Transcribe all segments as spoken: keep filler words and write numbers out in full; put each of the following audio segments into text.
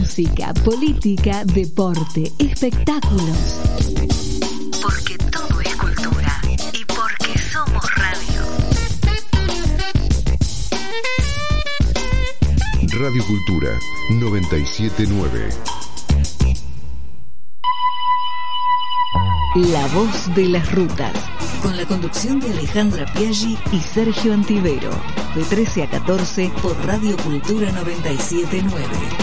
música, política, deporte, espectáculos. Porque todo es cultura y porque somos radio. Radio Cultura noventa y siete punto nueve. La voz de las rutas, con la conducción de Alejandra Piaggi y Sergio Antivero, de trece a catorce por Radio Cultura noventa y siete punto nueve.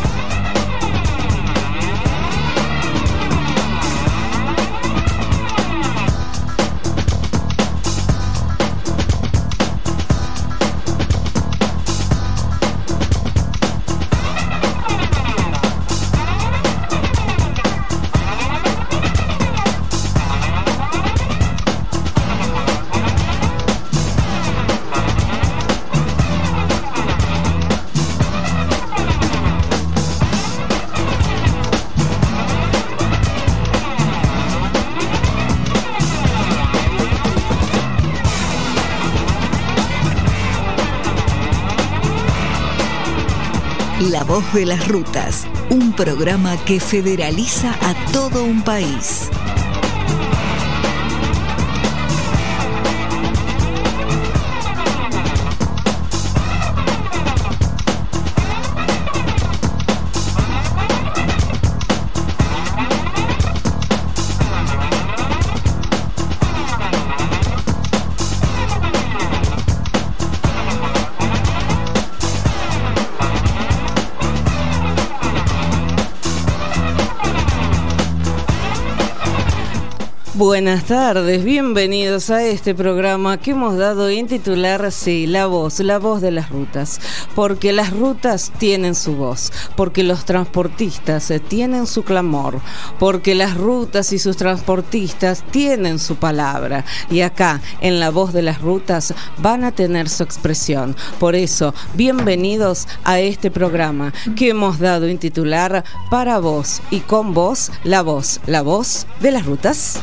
La voz de las rutas, un programa que federaliza a todo un país. Buenas tardes, bienvenidos a este programa que hemos dado en titular, sí, La Voz, la voz de las rutas, porque las rutas tienen su voz, porque los transportistas tienen su clamor, porque las rutas y sus transportistas tienen su palabra, y acá, en La Voz de las Rutas, van a tener su expresión. Por eso, bienvenidos a este programa que hemos dado en titular para vos y con vos, la voz, la voz de las rutas.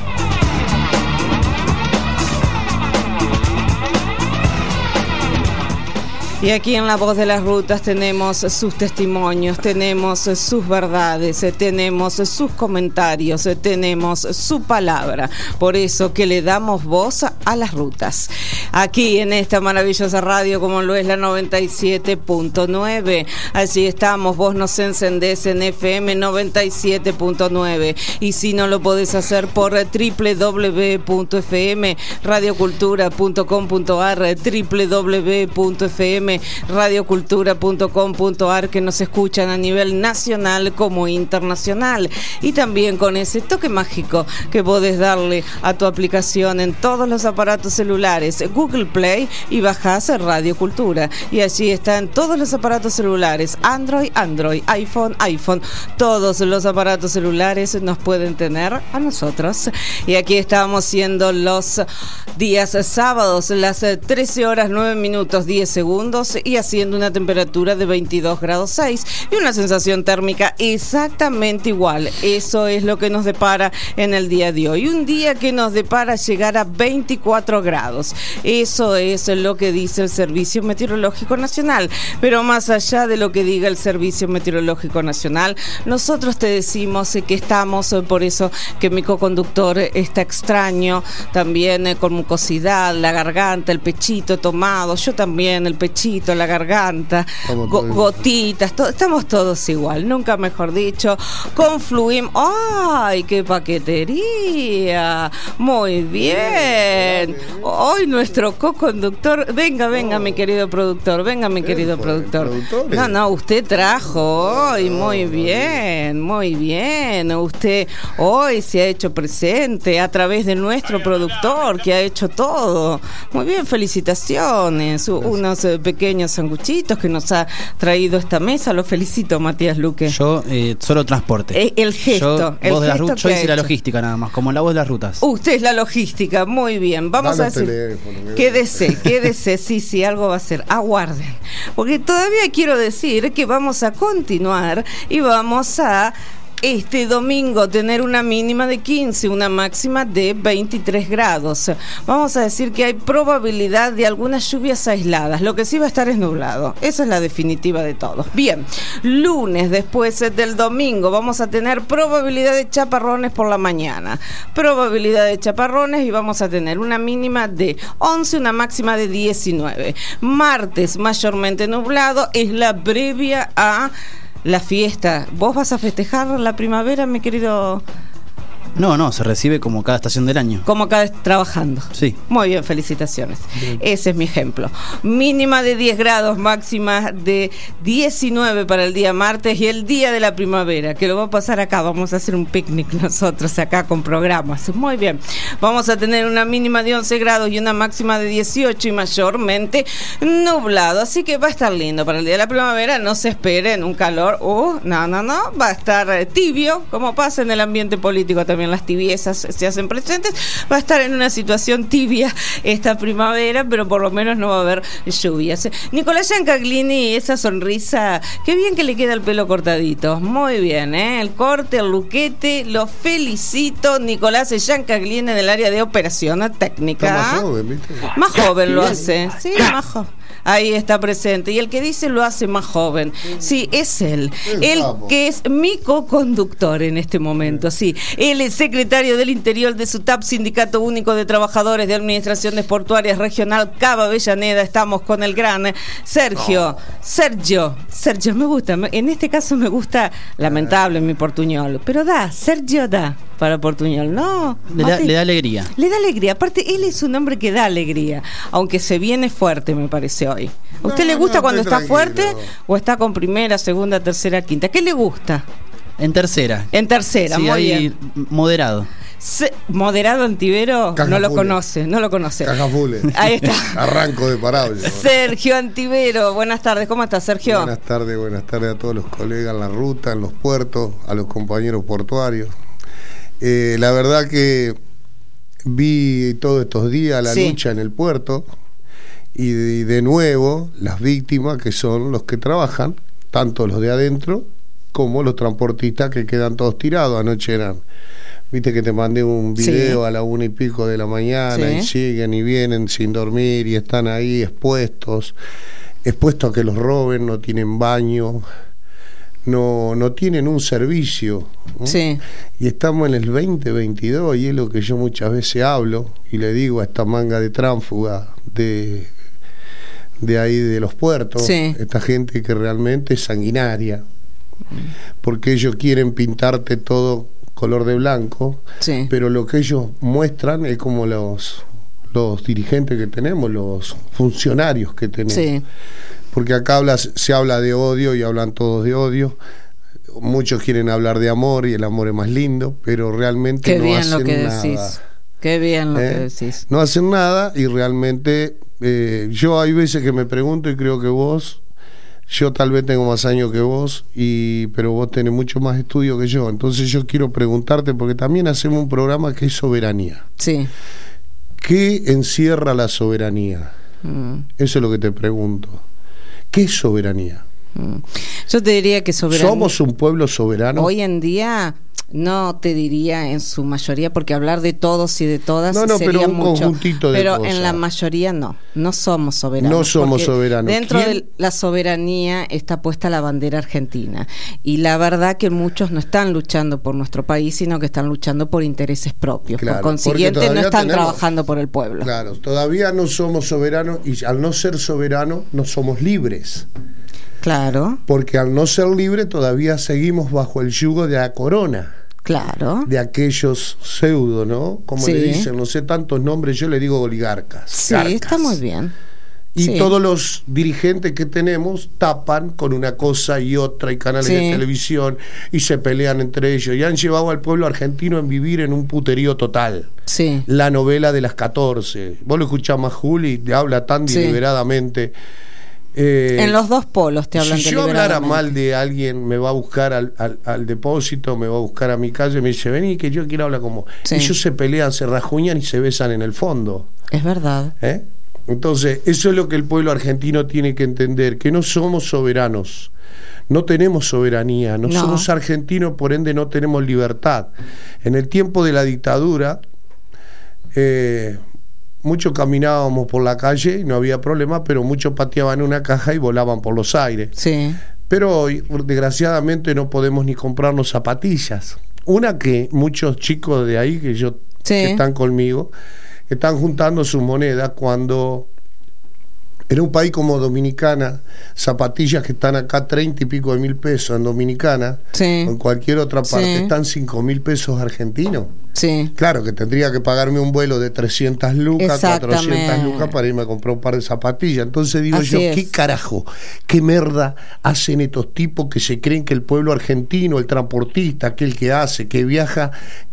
Y aquí en La Voz de las Rutas tenemos sus testimonios, tenemos sus verdades, tenemos sus comentarios, tenemos su palabra. Por eso que le damos voz a las rutas. Aquí en esta maravillosa radio como lo es la noventa y siete punto nueve. Allí estamos, vos nos encendés en F M noventa y siete punto nueve. Y si no lo podés hacer por doble u doble u doble u punto f m radio cultura punto com punto a r, doble u doble u doble u punto f m radio cultura punto com punto a r, que nos escuchan a nivel nacional como internacional, y también con ese toque mágico que podés darle a tu aplicación en todos los aparatos celulares, Google Play, y bajás Radio Cultura, y allí están todos los aparatos celulares, Android, Android, iPhone, iPhone, todos los aparatos celulares nos pueden tener a nosotros. Y aquí estamos siendo los días sábados, las trece horas nueve minutos diez segundos, y haciendo una temperatura de veintidós grados seis y una sensación térmica exactamente igual. Eso es lo que nos depara en el día de hoy, un día que nos depara llegar a veinticuatro grados. Eso es lo que dice el Servicio Meteorológico Nacional, pero más allá de lo que diga el Servicio Meteorológico Nacional, nosotros te decimos que estamos, por eso que mi coconductor está extraño, también con mucosidad, la garganta, el pechito tomado, yo también, el pechito, la garganta, go- gotitas, to- estamos todos igual, nunca mejor dicho, confluimos. ¡Ay, qué paquetería! Muy bien. Hoy nuestro co-conductor, venga, venga, mi querido productor, venga, mi querido productor. No, no, usted trajo hoy, muy bien, muy bien. Usted hoy se ha hecho presente a través de nuestro productor, que ha hecho todo. Muy bien, felicitaciones. Unos eh, pequeños sanguchitos que nos ha traído esta mesa. Lo felicito, Matías Luque. Yo eh, solo transporte. Eh, el gesto. Yo, el voz de las gesto ru- yo hice ha la hecho. logística nada más, como la voz de las rutas. Usted es la logística, muy bien. Vamos Dale a decir. teléfono, Quédese, quédese, sí, sí, algo va a ser. Aguarden. Porque todavía quiero decir que vamos a continuar y vamos a este domingo tener una mínima de quince, una máxima de veintitrés grados. Vamos a decir que hay probabilidad de algunas lluvias aisladas. Lo que sí va a estar es nublado. Esa es la definitiva de todo. Bien, lunes después del domingo vamos a tener probabilidad de chaparrones por la mañana. Probabilidad de chaparrones y vamos a tener una mínima de once, una máxima de diecinueve. Martes mayormente nublado, es la previa a la fiesta. ¿Vos vas a festejar la primavera, mi querido? No, no, se recibe como cada estación del año. Como cada vez trabajando. Sí. Muy bien, felicitaciones. Bien. Ese es mi ejemplo. Mínima de diez grados, máxima de diecinueve para el día martes y el día de la primavera, que lo va a pasar acá. Vamos a hacer un picnic nosotros acá con programas. Muy bien. Vamos a tener una mínima de once grados y una máxima de dieciocho y mayormente nublado. Así que va a estar lindo para el día de la primavera. No se esperen un calor. Uh, no, no, no. Va a estar tibio, como pasa en el ambiente político también. Las tibiezas se hacen presentes. Va a estar en una situación tibia esta primavera, pero por lo menos no va a haber lluvias. Nicolás Giancaglini, esa sonrisa, qué bien que le queda el pelo cortadito. Muy bien, ¿eh? El corte, el luquete, lo felicito. Nicolás Giancaglini del área de operación técnica. Está más joven, ¿viste? Más joven lo hace, sí, más joven. Ahí está presente. Y el que dice lo hace más joven. Sí, es él. Él que es mi co-conductor en este momento. Sí, él es secretario del Interior de SUTAP, Sindicato Único de Trabajadores de Administraciones Portuarias Regional Cava Avellaneda. Estamos con el gran Sergio. Sergio. Sergio, me gusta. En este caso me gusta, lamentable mi portuñol. Pero da, Sergio da para portuñol, ¿no? Le da, le da alegría. Le da alegría. Aparte, él es un hombre que da alegría. Aunque se viene fuerte, me parece hoy. ¿A usted no, le gusta no, cuando está tranquilo. fuerte o está con primera, segunda, tercera, quinta? ¿Qué le gusta? En tercera. En tercera, sí, muy ahí bien. Moderado. Se, moderado Antivero, Caja no lo full. conoce, no lo conoce. Caja full. Ahí está. Arranco de parado. yo. Sergio Antivero, buenas tardes, ¿cómo estás, Sergio? Buenas tardes, buenas tardes a todos los colegas en la ruta, en los puertos, a los compañeros portuarios. Eh, la verdad que vi todos estos días la Sí. lucha en el puerto y de, y de nuevo las víctimas que son los que trabajan, tanto los de adentro como los transportistas que quedan todos tirados. Anoche eran, viste que te mandé un video Sí. a la una y pico de la mañana Sí. y siguen y vienen sin dormir y están ahí expuestos, expuestos a que los roben, no tienen baño. No, no tienen un servicio, ¿no? Sí. Y estamos en el veinte veintidós y es lo que yo muchas veces hablo y le digo a esta manga de tránsfuga de, de ahí de los puertos, Sí. esta gente que realmente es sanguinaria, porque ellos quieren pintarte todo color de blanco, Sí. pero lo que ellos muestran es como los, los dirigentes que tenemos, los funcionarios que tenemos. Sí. Porque acá hablas, se habla de odio y hablan todos de odio. Muchos quieren hablar de amor y el amor es más lindo, pero realmente Qué no bien hacen lo que nada. decís. Qué bien lo ¿Eh? que decís. No hacen nada y realmente eh, yo hay veces que me pregunto y creo que vos, yo tal vez tengo más años que vos, y pero vos tenés mucho más estudio que yo. Entonces yo quiero preguntarte, porque también hacemos un programa que es soberanía. Sí. ¿Qué encierra la soberanía? Mm. Eso es lo que te pregunto. ¿Qué es soberanía? Mm. Yo te diría que soberanía. ¿Somos un pueblo soberano? Hoy en día no te diría en su mayoría, porque hablar de todos y de todas No, no, sería pero un mucho. conjuntito de pero cosas. en la mayoría no, no somos soberanos. No somos porque soberanos. Dentro ¿Quién? de la soberanía está puesta la bandera argentina. Y la verdad que muchos no están luchando por nuestro país, sino que están luchando por intereses propios. Claro, por consiguiente porque no todavía están tenemos- trabajando por el pueblo. Claro, todavía no somos soberanos y al no ser soberanos no somos libres. Claro, Porque al no ser libres todavía seguimos bajo el yugo de la corona, claro. de aquellos pseudo, ¿no? Como Sí. le dicen, no sé tantos nombres, yo le digo oligarcas. Sí, garcas. está muy bien. Y Sí. todos los dirigentes que tenemos tapan con una cosa y otra, y canales Sí. de televisión, y se pelean entre ellos, y han llevado al pueblo argentino a vivir en un puterío total. Sí. La novela de las catorce. Vos lo escuchás más, Juli, te habla tan Sí. deliberadamente. Eh, En los dos polos te hablan si yo hablara deliberadamente. mal de alguien, me va a buscar al, al, al depósito, me va a buscar a mi calle, me dice, vení que yo quiero hablar como... Sí. Ellos se pelean, se rajuñan y se besan en el fondo. Es verdad. ¿Eh? Entonces, eso es lo que el pueblo argentino tiene que entender, que no somos soberanos. no tenemos soberanía, no, No. somos argentinos, por ende no tenemos libertad. En el tiempo de la dictadura, eh, muchos caminábamos por la calle y no había problema, pero muchos pateaban una caja y volaban por los aires. Sí. Pero hoy, desgraciadamente, no podemos ni comprarnos zapatillas. Una que muchos chicos de ahí, que yo Sí. que están conmigo, están juntando sus monedas cuando en un país como Dominicana, zapatillas que están acá treinta y pico de mil pesos en Dominicana, Sí. o en cualquier otra parte, Sí. están cinco mil pesos argentinos. Sí. Claro que tendría que pagarme un vuelo de trescientas lucas, Exactamente. cuatrocientas lucas para irme a comprar un par de zapatillas. Entonces digo Así yo, es. ¿qué carajo? ¿Qué merda hacen estos tipos que se creen que el pueblo argentino, el transportista, aquel que hace, que viaja,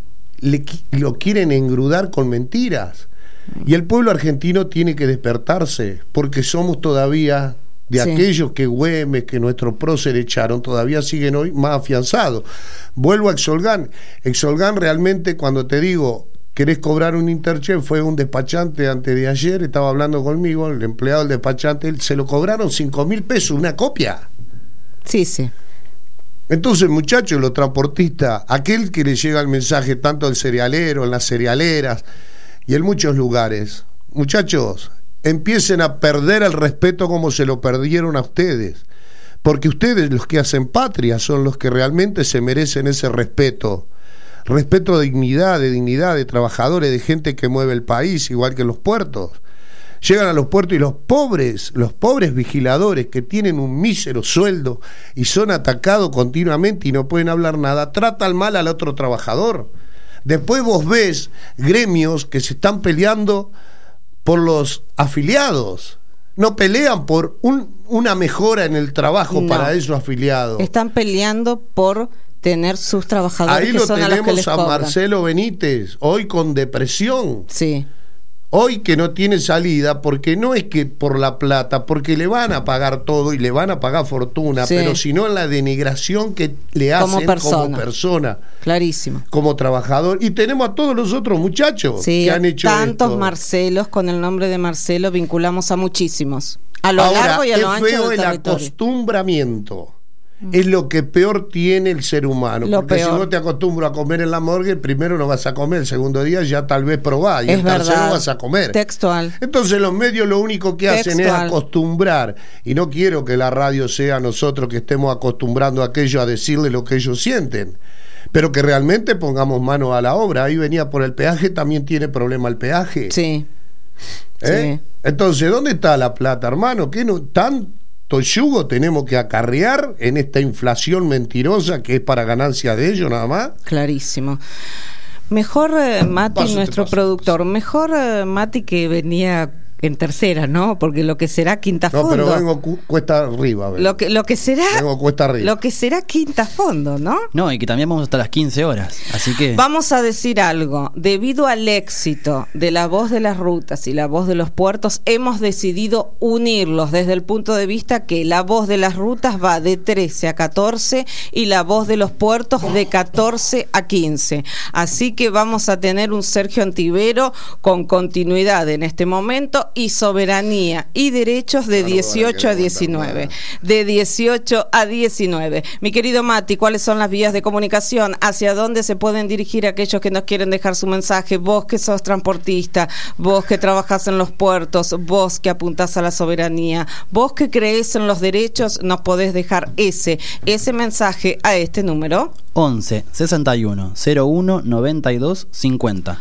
le, qui- lo quieren engrudar con mentiras? Y el pueblo argentino tiene que despertarse, porque somos todavía de Sí. aquellos que Güemes, que nuestros próceres echaron, todavía siguen hoy más afianzados. Vuelvo a Exolgan. Exolgan realmente, cuando te digo, querés cobrar un Interchef, fue un despachante antes de ayer, estaba hablando conmigo, el empleado del despachante, se lo cobraron cinco mil pesos, una copia. Sí, sí. Entonces, muchachos, los transportistas, aquel que le llega el mensaje tanto al cerealero, en las cerealeras y en muchos lugares, muchachos, empiecen a perder el respeto como se lo perdieron a ustedes, porque ustedes, los que hacen patria, son los que realmente se merecen ese respeto. Respeto de dignidad, de dignidad, de trabajadores, de gente que mueve el país, igual que en los puertos. Llegan a los puertos y los pobres, los pobres vigiladores que tienen un mísero sueldo y son atacados continuamente y no pueden hablar nada, tratan mal al otro trabajador. Después vos ves gremios que se están peleando por los afiliados. No pelean por un, una mejora en el trabajo No. para esos afiliados. Están peleando por tener sus trabajadores Ahí que lo son a los que tenemos les a cobran. Marcelo Benítez, hoy con depresión. Sí. Hoy que no tiene salida, porque no es que por la plata, porque le van a pagar todo y le van a pagar fortuna, Sí. pero sino en la denigración que le Como hacen persona. como persona, Clarísimo. como trabajador. Y tenemos a todos los otros muchachos Sí, que han hecho tantos esto. Marcelos, con el nombre de Marcelo vinculamos a muchísimos. A lo Ahora, largo y a lo es ancho feo del el territorio. acostumbramiento. Es lo que peor tiene el ser humano. Lo porque peor. si vos te acostumbras a comer en la morgue, el primero no vas a comer, el segundo día ya tal vez probás, y Es el tercero verdad. vas a comer. Textual. Entonces los medios lo único que hacen es Textual. acostumbrar, y no quiero que la radio sea nosotros que estemos acostumbrando a aquello a decirle lo que ellos sienten, pero que realmente pongamos mano a la obra. Ahí venía por el peaje, también tiene problema el peaje. Sí. ¿Eh? Sí. Entonces, ¿dónde está la plata, hermano? ¿Qué no, tanto yugo tenemos que acarrear en esta inflación mentirosa que es para ganancia de ellos nada más? Clarísimo. Mejor eh, Mati, Paso, te nuestro paso. productor, mejor eh, Mati que venía en tercera, ¿no? Porque lo que será quinta No, fondo. pero vengo cu- cuesta arriba. vengo. Lo que, lo que será. Vengo cuesta arriba. Lo que será quinta fondo, ¿no? No, y que también vamos hasta las quince horas. Así que. Vamos a decir algo. Debido al éxito de La Voz de las Rutas y La Voz de los Puertos, hemos decidido unirlos desde el punto de vista que La Voz de las Rutas va de trece a catorce y La Voz de los Puertos de catorce a quince. Así que vamos a tener un Sergio Antivero con continuidad en este momento y soberanía y derechos de dieciocho a diecinueve. De dieciocho a diecinueve. Mi querido Mati, ¿cuáles son las vías de comunicación? ¿Hacia dónde se pueden dirigir aquellos que nos quieren dejar su mensaje? Vos que sos transportista, vos que trabajás en los puertos, vos que apuntás a la soberanía, vos que creés en los derechos, nos podés dejar ese, ese mensaje a este número. once sesenta y uno cero uno noventa y dos cincuenta.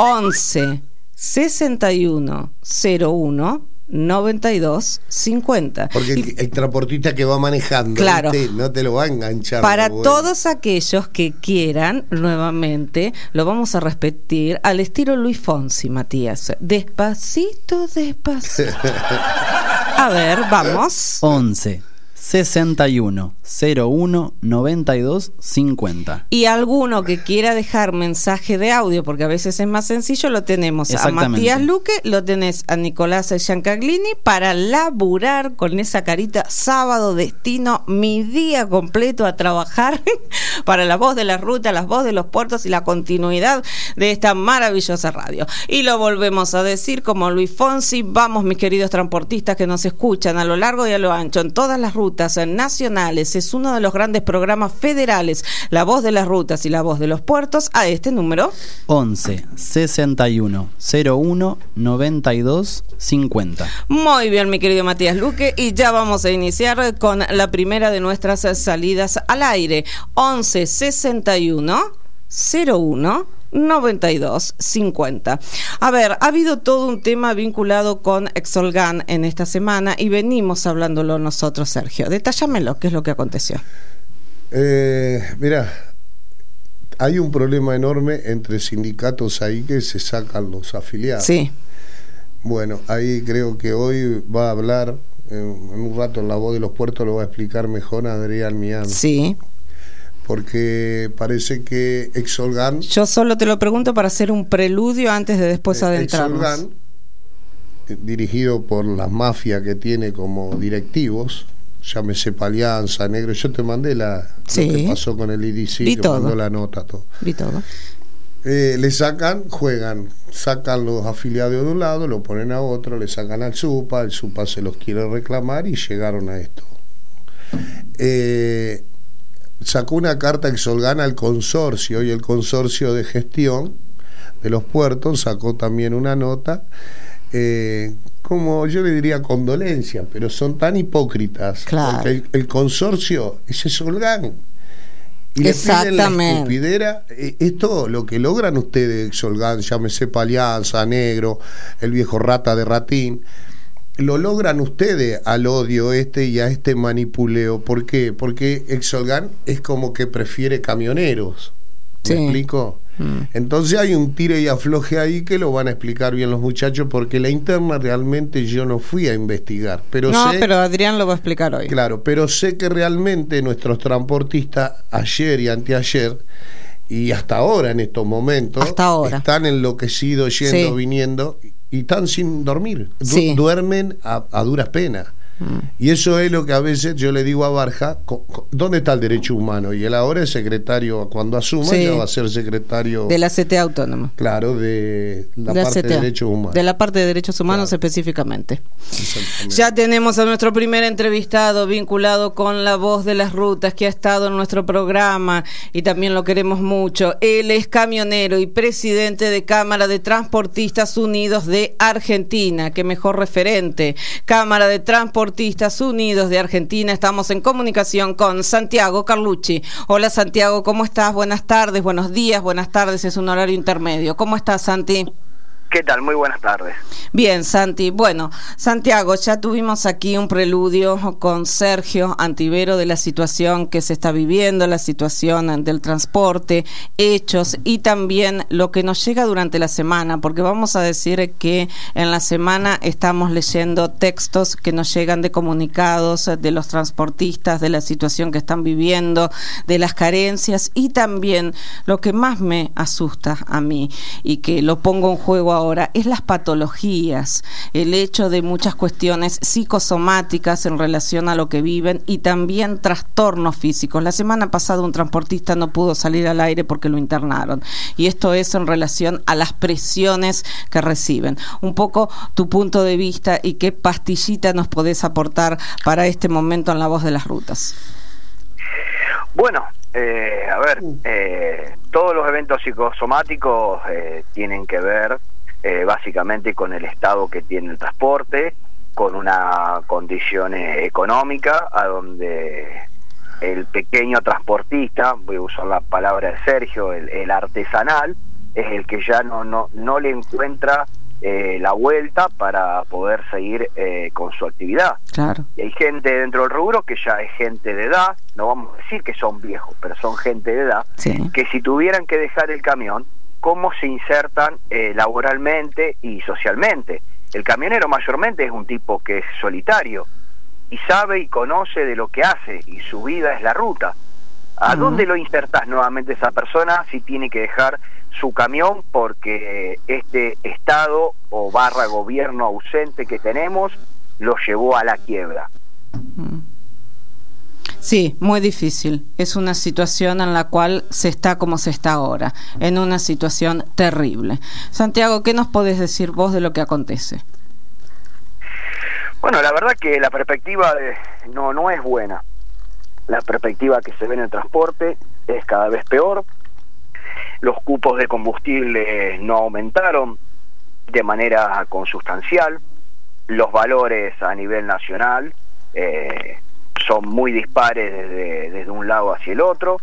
once sesenta y uno cero uno noventa y dos cincuenta. Porque el, el transportista que va manejando, Claro. ¿viste? No te lo va a enganchar. Para bueno. todos aquellos que quieran, nuevamente, lo vamos a repetir al estilo Luis Fonsi, Matías. Despacito, despacito. A ver, vamos. once sesenta y uno cero uno noventa y dos cincuenta. Y alguno que quiera dejar mensaje de audio, porque a veces es más sencillo, lo tenemos a Exactamente. Matías Luque, lo tenés a Nicolás Giancaglini para laburar con esa carita sábado, destino, mi día completo a trabajar para La Voz de la Ruta, La Voz de los Puertos y la continuidad de esta maravillosa radio. Y lo volvemos a decir como Luis Fonsi, vamos mis queridos transportistas que nos escuchan a lo largo y a lo ancho en todas las rutas nacionales Ese es uno de los grandes programas federales, La Voz de las Rutas y La Voz de los Puertos, a este número. once sesenta y uno cero uno noventa y dos cincuenta. Muy bien, mi querido Matías Luque, y ya vamos a iniciar con la primera de nuestras salidas al aire. once sesenta y uno cero uno noventa y dos cincuenta. A ver, ha habido todo un tema vinculado con Exolgan en esta semana y venimos hablándolo nosotros, Sergio. Detállamelo, ¿qué es lo que aconteció? Eh, mirá, hay un problema enorme entre sindicatos ahí que se sacan los afiliados. Sí. Bueno, ahí creo que hoy va a hablar, en, en un rato en La Voz de los Puertos lo va a explicar mejor Adrián Mian. Sí. Porque parece que Exolgan... Yo solo te lo pregunto para hacer un preludio antes de después eh, adentrarnos. Exolgan, eh, dirigido por la mafia que tiene como directivos, llámese Palianza, Negro, yo te mandé la sí. lo que pasó con el I D C, Vi te todo. mandó la nota, todo. Vi todo. Eh, le sacan, juegan, sacan los afiliados de un lado, lo ponen a otro, le sacan al SUPA, el SUPA se los quiere reclamar y llegaron a esto. Eh... Sacó una carta Exolgan al consorcio y el consorcio de gestión de los puertos sacó también una nota, eh, como yo le diría condolencia, pero son tan hipócritas, claro. Porque el, el consorcio es Exolgan y le piden la escupidera. Eh, esto lo que logran ustedes, Exolgan, llámese Palianza, Negro, el viejo rata de Ratín, lo logran ustedes al odio este y a este manipuleo. ¿Por qué? Porque Exolgan es como que prefiere camioneros. ¿Me sí. explico? Mm. Entonces hay un tire y afloje ahí que lo van a explicar bien los muchachos, porque la interna realmente yo no fui a investigar. Pero no, sé, pero Adrián lo va a explicar hoy. Claro, pero sé que realmente nuestros transportistas ayer y anteayer y hasta ahora en estos momentos hasta ahora. están enloquecidos yendo, sí. viniendo y están sin dormir, du sí. duermen a, a duras penas. Mm. Y eso es lo que a veces yo le digo a Barja, ¿dónde está el derecho humano? Y él ahora es secretario, cuando asuma sí. ya va a ser secretario de la C T A autónoma. Claro, de la, la parte C T A, de derechos humanos. De la parte de derechos humanos, claro. específicamente. Ya tenemos a nuestro primer entrevistado vinculado con La Voz de las Rutas, que ha estado en nuestro programa y también lo queremos mucho. Él es camionero y presidente de Cámara de Transportistas Unidos de Argentina. Qué mejor referente. Cámara de Transportistas Unidos de Argentina. Estamos en comunicación con Santiago Carlucci. Hola Santiago, ¿cómo estás? Buenas tardes, buenos días, buenas tardes, es un horario intermedio. ¿Cómo estás, Santi? ¿Qué tal? Muy buenas tardes. Bien, Santi. Bueno, Santiago, ya tuvimos aquí un preludio con Sergio Antivero de la situación que se está viviendo, la situación del transporte, hechos y también lo que nos llega durante la semana, porque vamos a decir que en la semana estamos leyendo textos que nos llegan de comunicados de los transportistas, de la situación que están viviendo, de las carencias y también lo que más me asusta a mí y que lo pongo en juego ahora es las patologías, el hecho de muchas cuestiones psicosomáticas en relación a lo que viven y también trastornos físicos. La semana pasada un transportista no pudo salir al aire porque lo internaron y esto es en relación a las presiones que reciben. Un poco tu punto de vista y qué pastillita nos podés aportar para este momento en La Voz de las Rutas. Bueno, eh, a ver, eh, todos los eventos psicosomáticos eh, tienen que ver eh, básicamente con el estado que tiene el transporte, con una condición eh, económica, a donde el pequeño transportista, voy a usar la palabra de Sergio, el, el artesanal, es el que ya no, no, no le encuentra eh, la vuelta para poder seguir eh, con su actividad. Claro. Y hay gente dentro del rubro que ya es gente de edad, no vamos a decir que son viejos, pero son gente de edad, sí. que si tuvieran que dejar el camión, ¿cómo se insertan eh, laboralmente y socialmente? El camionero mayormente es un tipo que es solitario y sabe y conoce de lo que hace y su vida es la ruta. ¿A uh-huh. dónde lo insertás nuevamente esa persona si tiene que dejar su camión porque este estado o barra gobierno ausente que tenemos lo llevó a la quiebra? Uh-huh. Sí, muy difícil. Es una situación en la cual se está como se está ahora, en una situación terrible. Santiago, ¿qué nos podés decir vos de lo que acontece? Bueno, la verdad que la perspectiva de, no no es buena. la perspectiva que se ve en el transporte es cada vez peor. Los cupos de combustible no aumentaron de manera consustancial. Los valores a nivel nacional eh, son muy dispares desde, desde un lado hacia el otro.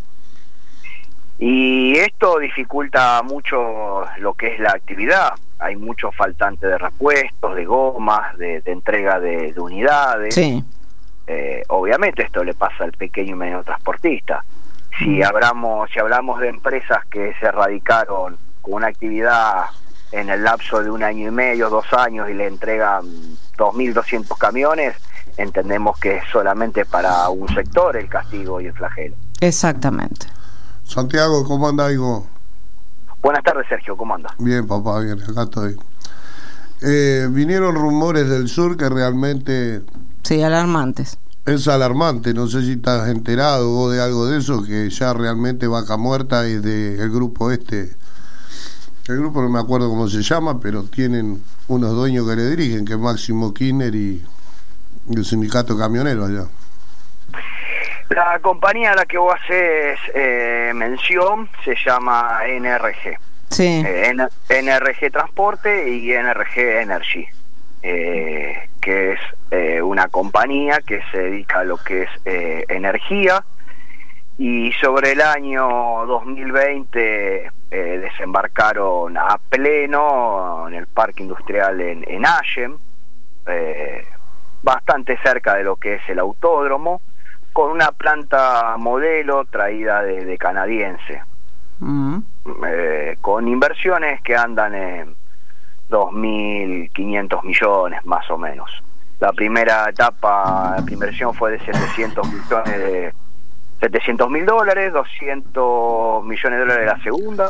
Y esto dificulta mucho lo que es la actividad. Hay mucho faltante de repuestos, de gomas, de, de entrega de, de unidades. Sí. Eh, obviamente esto le pasa al pequeño y medio transportista. Si hablamos, si hablamos de empresas que se radicaron con una actividad en el lapso de un año y medio, dos años, y le entregan dos mil doscientos camiones, entendemos que es solamente para un sector el castigo y el flagelo. Exactamente. Santiago, ¿cómo anda, hijo? Buenas tardes, Sergio, ¿cómo anda? Bien, papá, bien, acá estoy. Eh, vinieron rumores del sur que realmente... Sí, alarmantes. Es alarmante, no sé si estás enterado vos de algo de eso, que ya realmente Vaca Muerta es del grupo este, el grupo no me acuerdo cómo se llama, pero tienen unos dueños que le dirigen, que es Máximo Kirchner y, y el sindicato camionero allá. La compañía a la que vos haces eh, mención se llama N R G. Sí. Eh, N R G Transporte y N R G Energy, eh, que es eh, una compañía que se dedica a lo que es eh, energía, y sobre el año dos mil veinte eh, desembarcaron a pleno en el parque industrial en, en Allen, eh, bastante cerca de lo que es el autódromo, con una planta modelo traída de, de canadiense, mm. eh, con inversiones que andan en dos mil quinientos millones más o menos. La primera etapa, la inversión fue de setecientos millones de setecientos mil dólares, doscientos millones de dólares la segunda.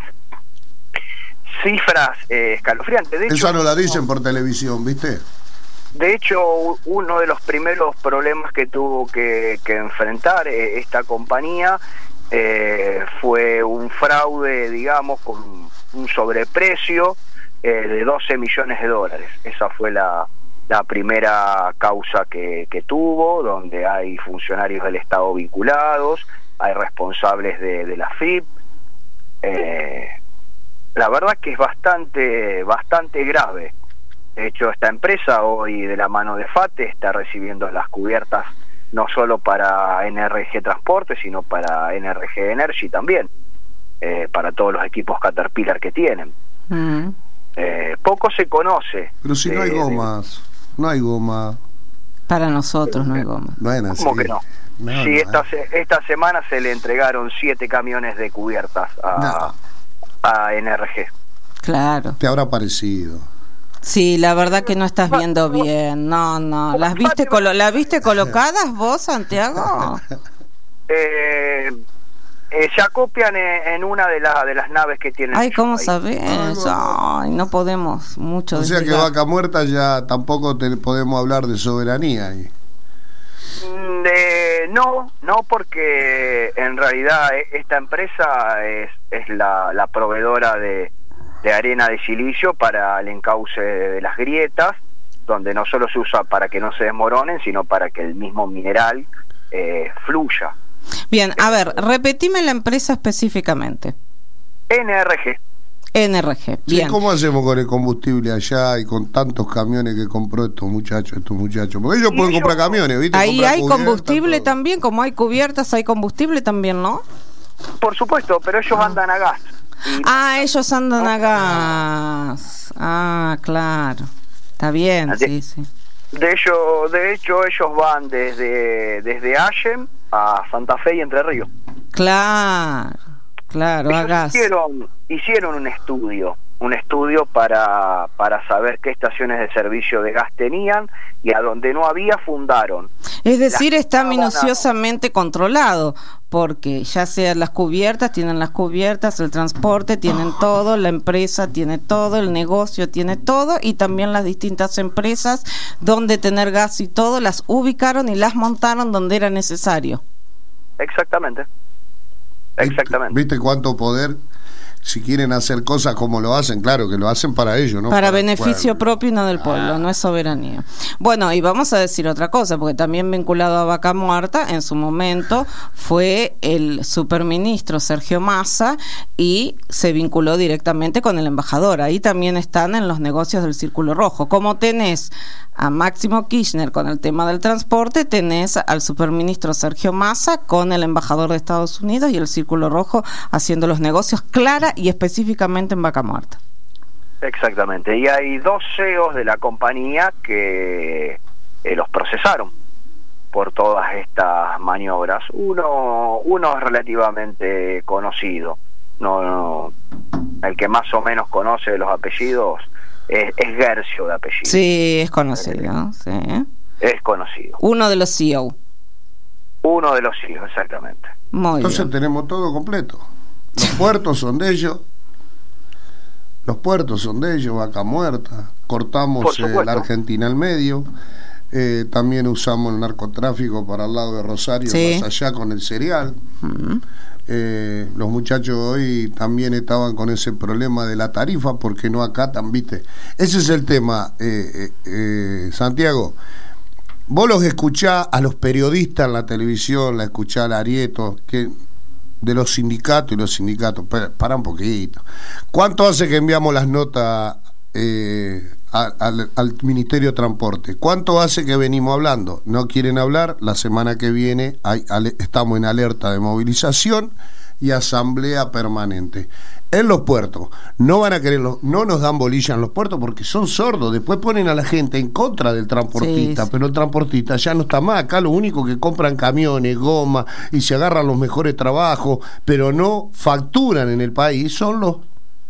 Cifras eh, escalofriantes. De Esa hecho, no la dicen por televisión, ¿viste? De hecho, uno de los primeros problemas que tuvo que, que enfrentar eh, esta compañía eh, fue un fraude, digamos, con un sobreprecio eh, de doce millones de dólares. Esa fue la, la primera causa que, que tuvo, donde hay funcionarios del Estado vinculados, hay responsables de, de la F I P. Eh, la verdad que es bastante, bastante grave. De hecho, esta empresa hoy, de la mano de FATE, está recibiendo las cubiertas no solo para N R G Transporte, sino para N R G Energy también, eh, para todos los equipos Caterpillar que tienen. Mm. Eh, poco se conoce. Pero si no hay de, gomas, no hay goma. Para nosotros no hay goma. Bueno, ¿cómo sí. que no? no sí, no, esta, eh. esta semana se le entregaron siete camiones de cubiertas a, no. a N R G. Claro. Te habrá parecido. Sí, la verdad que no estás viendo bien. No, no. ¿Las viste colo ¿Las viste colocadas vos, Santiago? Eh, eh, se acopian en, en una de, la, de las naves que tienen. Ay, ¿cómo sabés? Ay, no podemos mucho. O sea que Vaca Muerta ya tampoco te podemos hablar de soberanía ahí. De, no, no, porque en realidad esta empresa es, es la, la proveedora de de arena de silicio para el encauce de las grietas, donde no solo se usa para que no se desmoronen, sino para que el mismo mineral eh, fluya. Bien, a ver, repetime la empresa específicamente. N R G. N R G, bien. Sí, ¿cómo hacemos con el combustible allá y con tantos camiones que compró estos muchachos, estos muchachos? Porque ellos pueden ellos, comprar camiones, ¿viste? Ahí comprar hay cubiertas, combustible todo. También, como hay cubiertas, hay combustible también, ¿no? Por supuesto, pero ellos andan a gas. Y ah, ellos andan a gas. Ah, claro. Está bien, de, sí, sí. De hecho, de hecho ellos van desde desde Allen a Santa Fe y Entre Ríos. Claro, claro, ellos a gas. Hicieron, hicieron un estudio, un estudio para para saber qué estaciones de servicio de gas tenían, y a donde no había fundaron. Es decir, está minuciosamente controlado, porque ya sea las cubiertas, tienen las cubiertas, el transporte, tienen todo, la empresa tiene todo, el negocio tiene todo, y también las distintas empresas donde tener gas y todo, las ubicaron y las montaron donde era necesario. Exactamente. Exactamente. ¿Viste cuánto poder si quieren hacer cosas como lo hacen, claro que lo hacen para ellos, ¿no? Para, para beneficio propio y no del pueblo, ah. no es soberanía. Bueno, y vamos a decir otra cosa, porque también vinculado a Vaca Muerta, en su momento fue el superministro Sergio Massa y se vinculó directamente con el embajador. Ahí también están en los negocios del Círculo Rojo. Como tenés a Máximo Kirchner con el tema del transporte, tenés al superministro Sergio Massa con el embajador de Estados Unidos y el Círculo Rojo haciendo los negocios clara y específicamente en Vaca Muerta. Exactamente, y hay dos C E Os de la compañía que eh, los procesaron por todas estas maniobras. Uno uno es relativamente conocido, no, no el que más o menos conoce los apellidos es, es Gercio de apellido. Sí, es conocido, sí. Es conocido. Uno de los C E O. Uno de los C E O, exactamente. Muy Entonces bien. Tenemos todo completo. Los puertos son de ellos. Los puertos son de ellos, Vaca Muerta. Cortamos eh, la Argentina al medio. Eh, también usamos el narcotráfico para el lado de Rosario, sí. más allá con el cereal. Uh-huh. Eh, los muchachos hoy también estaban con ese problema de la tarifa, porque no acatan, ¿viste? Ese es el tema, eh, eh, eh, Santiago. Vos los escuchás a los periodistas en la televisión, la escuchás a Arieto, que de los sindicatos y los sindicatos, para, para un poquito. ¿Cuánto hace que enviamos las notas eh, a, al, al Ministerio de Transporte? ¿Cuánto hace que venimos hablando? No quieren hablar. La semana que viene hay, ale, estamos en alerta de movilización y asamblea permanente. En los puertos no van a quererlo, no nos dan bolilla en los puertos porque son sordos. Después ponen a la gente en contra del transportista, sí, sí. pero el transportista ya no está más. Acá lo único que compran camiones, goma y se agarran los mejores trabajos, pero no facturan en el país, son los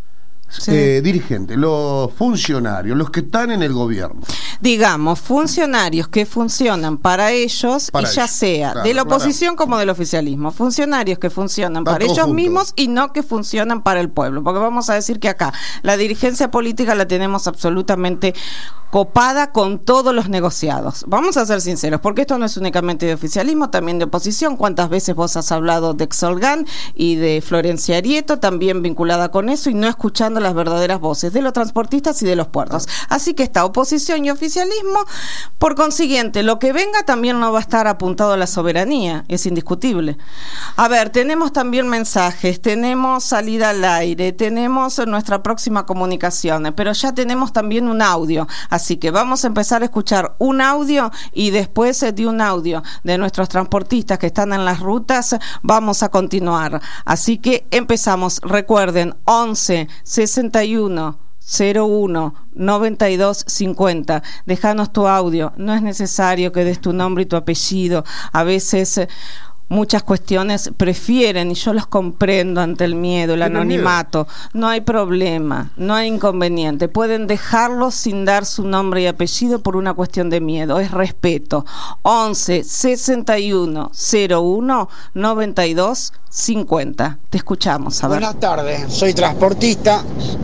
Sí. Eh, dirigentes, los funcionarios, los que están en el gobierno. Digamos, funcionarios que funcionan para ellos, para y ya ellos, sea claro, de la oposición claro. como del oficialismo. Funcionarios que funcionan Va para ellos junto. mismos y no que funcionan para el pueblo. Porque vamos a decir que acá la dirigencia política la tenemos absolutamente copada con todos los negociados. Vamos a ser sinceros, porque esto no es únicamente de oficialismo, también de oposición. ¿Cuántas veces vos has hablado de Exolgan y de Florencia Arieto, también vinculada con eso y no escuchando las verdaderas voces de los transportistas y de los puertos? Así que está oposición y oficialismo. Por consiguiente, lo que venga también no va a estar apuntado a la soberanía, es indiscutible. A ver, tenemos también mensajes, tenemos salida al aire, tenemos nuestra próxima comunicación, pero ya tenemos también un audio. Así que vamos a empezar a escuchar un audio y después de un audio de nuestros transportistas que están en las rutas, vamos a continuar. Así que empezamos. Recuerden, once sesenta y uno cero uno noventa y dos cincuenta. Déjanos tu audio. No es necesario que des tu nombre y tu apellido. A veces muchas cuestiones prefieren, y yo los comprendo ante el miedo, el anonimato. No hay problema, no hay inconveniente. Pueden dejarlo sin dar su nombre y apellido por una cuestión de miedo. Es respeto. once sesenta y uno cero uno noventa y dos cincuenta. Te escuchamos. A ver. Buenas tardes, soy transportista.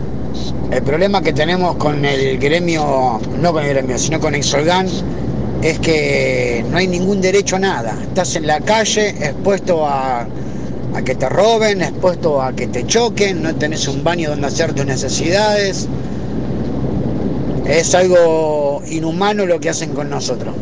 El problema que tenemos con el gremio, no con el gremio, sino con Exolgan, es que no hay ningún derecho a nada. Estás en la calle expuesto a, a que te roben, expuesto a que te choquen, no tenés un baño donde hacer tus necesidades. Es algo inhumano lo que hacen con nosotros.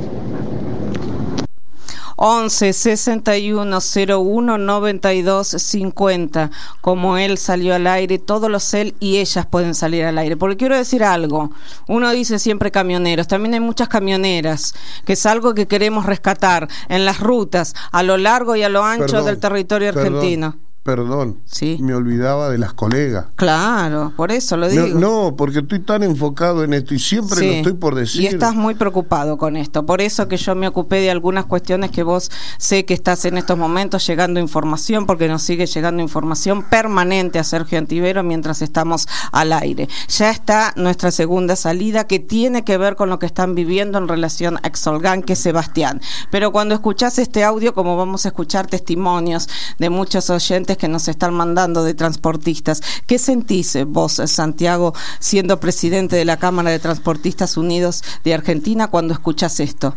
once sesenta y uno cero uno noventa y dos cincuenta. Como él salió al aire, todos los él y ellas pueden salir al aire. Porque quiero decir algo, uno dice siempre camioneros, también hay muchas camioneras, que es algo que queremos rescatar en las rutas, a lo largo y a lo ancho perdón, del territorio argentino. Perdón. Perdón, sí. me olvidaba de las colegas. Claro, por eso lo digo. No, no, porque estoy tan enfocado en esto y siempre sí. lo estoy por decir. Y estás muy preocupado con esto, por eso que yo me ocupé de algunas cuestiones que vos sé que estás en estos momentos llegando información, porque nos sigue llegando información permanente a Sergio Antivero mientras estamos al aire. Ya está nuestra segunda salida, que tiene que ver con lo que están viviendo en relación a Exolgan, que es Sebastián. Pero cuando escuchás este audio, como vamos a escuchar testimonios de muchos oyentes que nos están mandando de transportistas, ¿qué sentís vos, Santiago, siendo presidente de la Cámara de Transportistas Unidos de Argentina, cuando escuchás esto?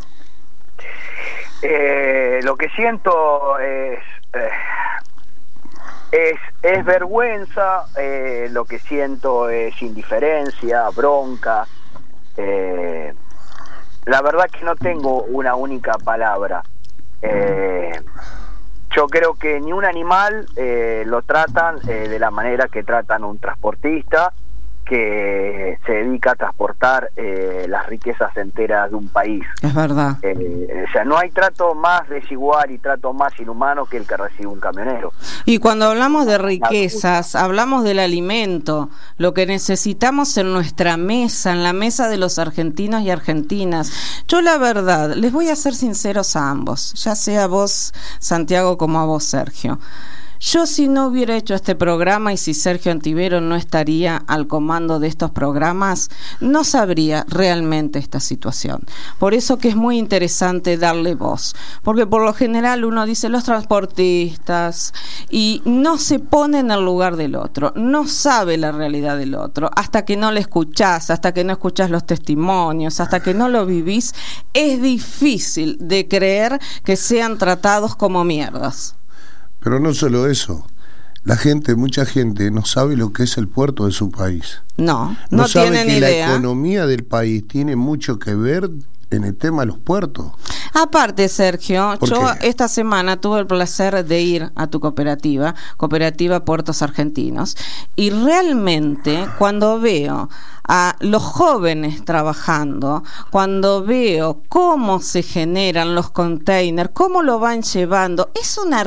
Eh, lo que siento es, eh, es es vergüenza, eh, lo que siento es indiferencia, bronca. Eh, la verdad que no tengo una única palabra. Eh, yo creo que ni un animal eh, lo tratan eh, de la manera que tratan un transportista que se dedica a transportar eh, las riquezas enteras de un país. Es verdad. Eh, o sea, no hay trato más desigual y trato más inhumano que el que recibe un camionero. Y cuando hablamos de riquezas, hablamos del alimento, lo que necesitamos en nuestra mesa, en la mesa de los argentinos y argentinas. Yo la verdad, les voy a ser sinceros a ambos, ya sea a vos, Santiago, como a vos, Sergio. Yo, si no hubiera hecho este programa y si Sergio Antivero no estaría al comando de estos programas, no sabría realmente esta situación. Por eso que es muy interesante darle voz, porque por lo general uno dice los transportistas y no se pone en el lugar del otro, no sabe la realidad del otro, hasta que no le escuchás, hasta que no escuchás los testimonios, hasta que no lo vivís, es difícil de creer que sean tratados como mierdas. Pero no solo eso, la gente, mucha gente no sabe lo que es el puerto de su país. No, no, no sabe tienen que idea. La economía del país tiene mucho que ver en el tema de los puertos. Aparte, Sergio, yo qué? esta semana tuve el placer de ir a tu cooperativa, Cooperativa Puertos Argentinos, y realmente cuando veo a los jóvenes trabajando, cuando veo cómo se generan los containers, cómo lo van llevando, es una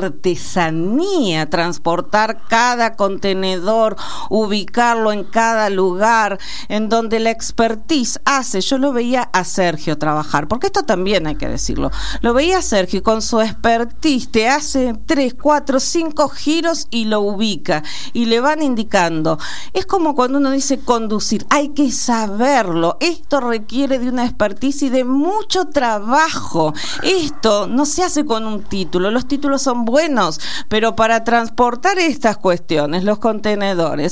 artesanía transportar cada contenedor, ubicarlo en cada lugar, en donde la expertise hace. Yo lo veía a Sergio trabajar, porque esto también hay que decirlo, lo veía a Sergio y con su expertise te hace tres, cuatro, cinco giros y lo ubica y le van indicando. Es como cuando uno dice conducir, hay que saberlo, esto requiere de una expertise y de mucho trabajo. Esto no se hace con un título, los títulos son buenos, pero para transportar estas cuestiones, los contenedores,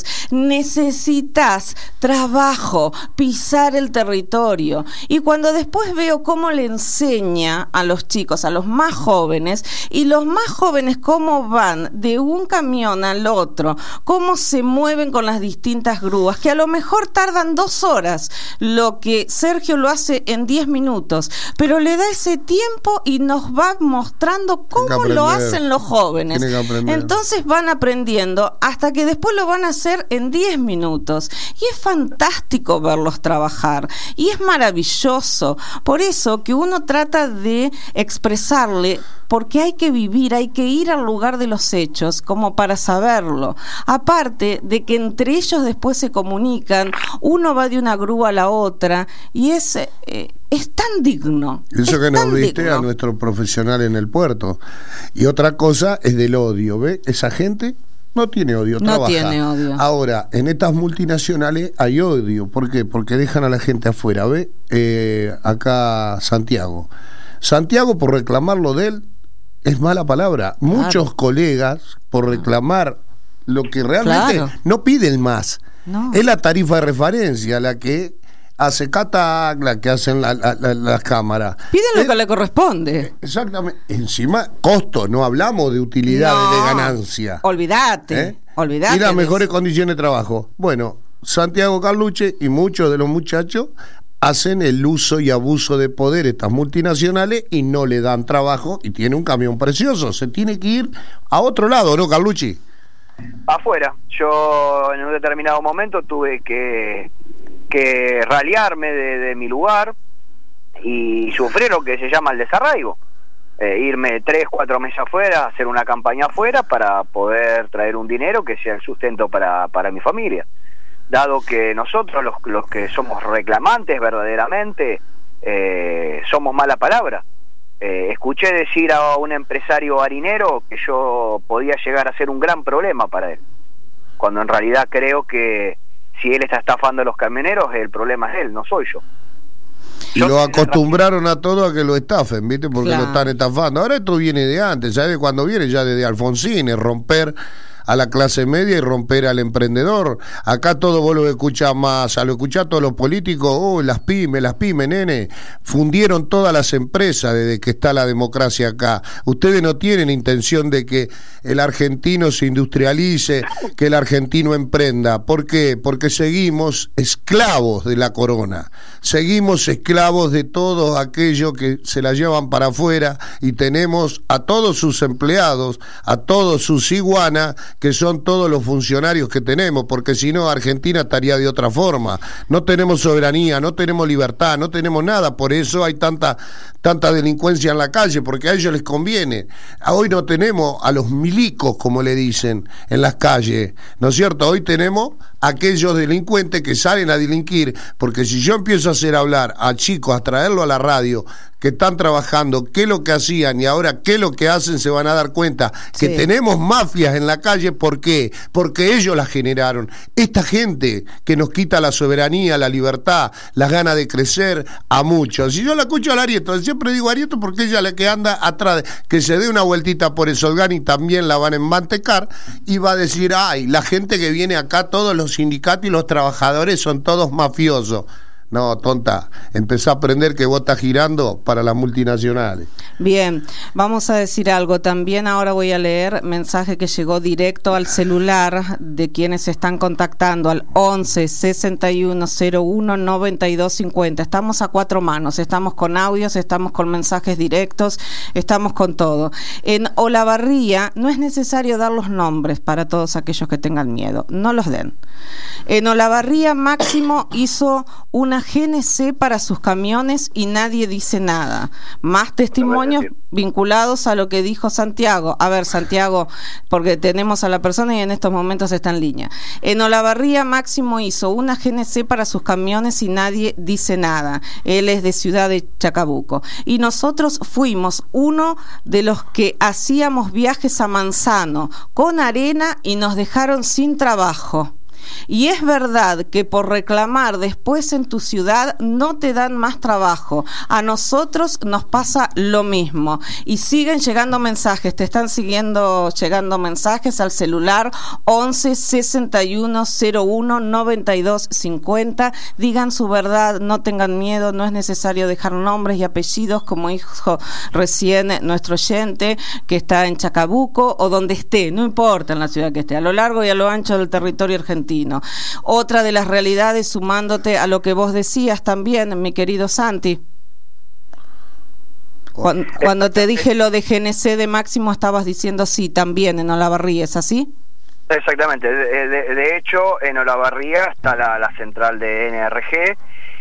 necesitas trabajo, pisar el territorio. Y cuando después veo cómo le enseña a los chicos, a los más jóvenes, y los más jóvenes cómo van de un camión al otro, cómo se mueven con las distintas grúas, que a lo mejor tardan dos horas, lo que Sergio lo hace en diez minutos, pero le da ese tiempo y nos va mostrando cómo lo hacen los jóvenes. Entonces van aprendiendo hasta que después lo van a hacer en diez minutos. Y es fantástico verlos trabajar, y es maravilloso. Por eso que uno trata de expresarle, porque hay que vivir, hay que ir al lugar de los hechos como para saberlo. Aparte de que entre ellos después se comunican, uno va de una grúa a la otra y es, eh, es tan digno. Eso que nos viste digno. A nuestro profesional en el puerto. Y otra cosa es del odio, ¿ve? Esa gente no tiene odio, no trabaja. tiene odio. Ahora, en estas multinacionales hay odio. ¿Por qué? Porque dejan a la gente afuera, ¿ve? Eh, acá Santiago. Santiago, por reclamar lo de él, es mala palabra. Claro. Muchos colegas, por reclamar lo que realmente claro. no piden más. No. Es la tarifa de referencia la que hace Catac, la que hacen la, la, la, las cámaras. Piden lo es, que le corresponde. Exactamente. Encima, costo, no hablamos de utilidades, no, de ganancia. Olvídate, ¿Eh? olvídate. Y las mejores condiciones de trabajo. Bueno, Santiago Carluche y muchos de los muchachos hacen el uso y abuso de poder estas multinacionales y no le dan trabajo y tiene un camión precioso. Se tiene que ir a otro lado, ¿no, Carlucci? Afuera. Yo en un determinado momento tuve que, que raliarme de, de mi lugar y sufrir lo que se llama el desarraigo. Eh, irme tres, cuatro meses afuera, hacer una campaña afuera para poder traer un dinero que sea el sustento para, para mi familia. Dado que nosotros, los, los que somos reclamantes verdaderamente, eh, somos mala palabra. Eh, escuché decir a un empresario harinero que yo podía llegar a ser un gran problema para él, cuando en realidad creo que si él está estafando a los camioneros, el problema es él, no soy yo. Y yo lo acostumbraron a todo a que lo estafen, ¿viste? Porque claro. lo están estafando. Ahora esto viene de antes, ¿sabes? Cuando viene ya desde Alfonsín, es romper a la clase media y romper al emprendedor. Acá todo vos lo escuchás más, a lo escuchás todos los políticos, oh, las pymes, las pymes, nene, fundieron todas las empresas desde que está la democracia acá. Ustedes no tienen intención de que el argentino se industrialice, que el argentino emprenda. ¿Por qué? Porque seguimos esclavos de la corona, seguimos esclavos de todo aquello que se la llevan para afuera, y tenemos a todos sus empleados, a todos sus iguanas, que son todos los funcionarios que tenemos, porque si no Argentina estaría de otra forma. No tenemos soberanía, no tenemos libertad, no tenemos nada, por eso hay tanta, tanta delincuencia en la calle, porque a ellos les conviene. Hoy no tenemos a los milicos, como le dicen, en las calles, ¿no es cierto? Hoy tenemos aquellos delincuentes que salen a delinquir, porque si yo empiezo a hacer hablar a chicos, a traerlo a la radio, que están trabajando, qué es lo que hacían y ahora qué es lo que hacen, se van a dar cuenta que sí. Tenemos mafias en la calle. ¿Por qué? Porque ellos las generaron. Esta gente que nos quita la soberanía, la libertad, las ganas de crecer a muchos. Si yo la escucho al Arieto, siempre digo Arieto porque ella es la que anda atrás, que se dé una vueltita por el Solgán y también la van a emmantecar y va a decir, ay, la gente que viene acá, todos los sindicatos y los trabajadores son todos mafiosos. No, tonta, empezá a aprender que vos estás girando para las multinacionales. Bien, vamos a decir algo. También ahora voy a leer mensaje que llegó directo al celular de quienes se están contactando al once, sesenta y uno, cero uno, noventa y dos, cincuenta. Estamos a cuatro manos, estamos con audios, estamos con mensajes directos, estamos con todo. En Olavarría no es necesario dar los nombres para todos aquellos que tengan miedo, no los den. En Olavarría Máximo hizo una G N C para sus camiones y nadie dice nada. Más testimonios vinculados a lo que dijo Santiago. A ver, Santiago, porque tenemos a la persona y en estos momentos está en línea. En Olavarría Máximo hizo una G N C para sus camiones y nadie dice nada. Él es de Ciudad de Chacabuco. Y nosotros fuimos uno de los que hacíamos viajes a Manzano con arena y nos dejaron sin trabajo. Y es verdad que por reclamar después en tu ciudad no te dan más trabajo. A nosotros nos pasa lo mismo. Y siguen llegando mensajes, te están siguiendo llegando mensajes al celular once, sesenta y uno, cero uno, noventa y dos, cincuenta. Digan su verdad, no tengan miedo, no es necesario dejar nombres y apellidos, como dijo recién nuestro oyente que está en Chacabuco o donde esté, no importa en la ciudad que esté, a lo largo y a lo ancho del territorio argentino. Otra de las realidades, sumándote a lo que vos decías también, mi querido Santi, cuando, cuando te dije lo de G N C de Máximo estabas diciendo sí, también en Olavarría, ¿es así? Exactamente, de, de, de hecho en Olavarría está la, la central de N R G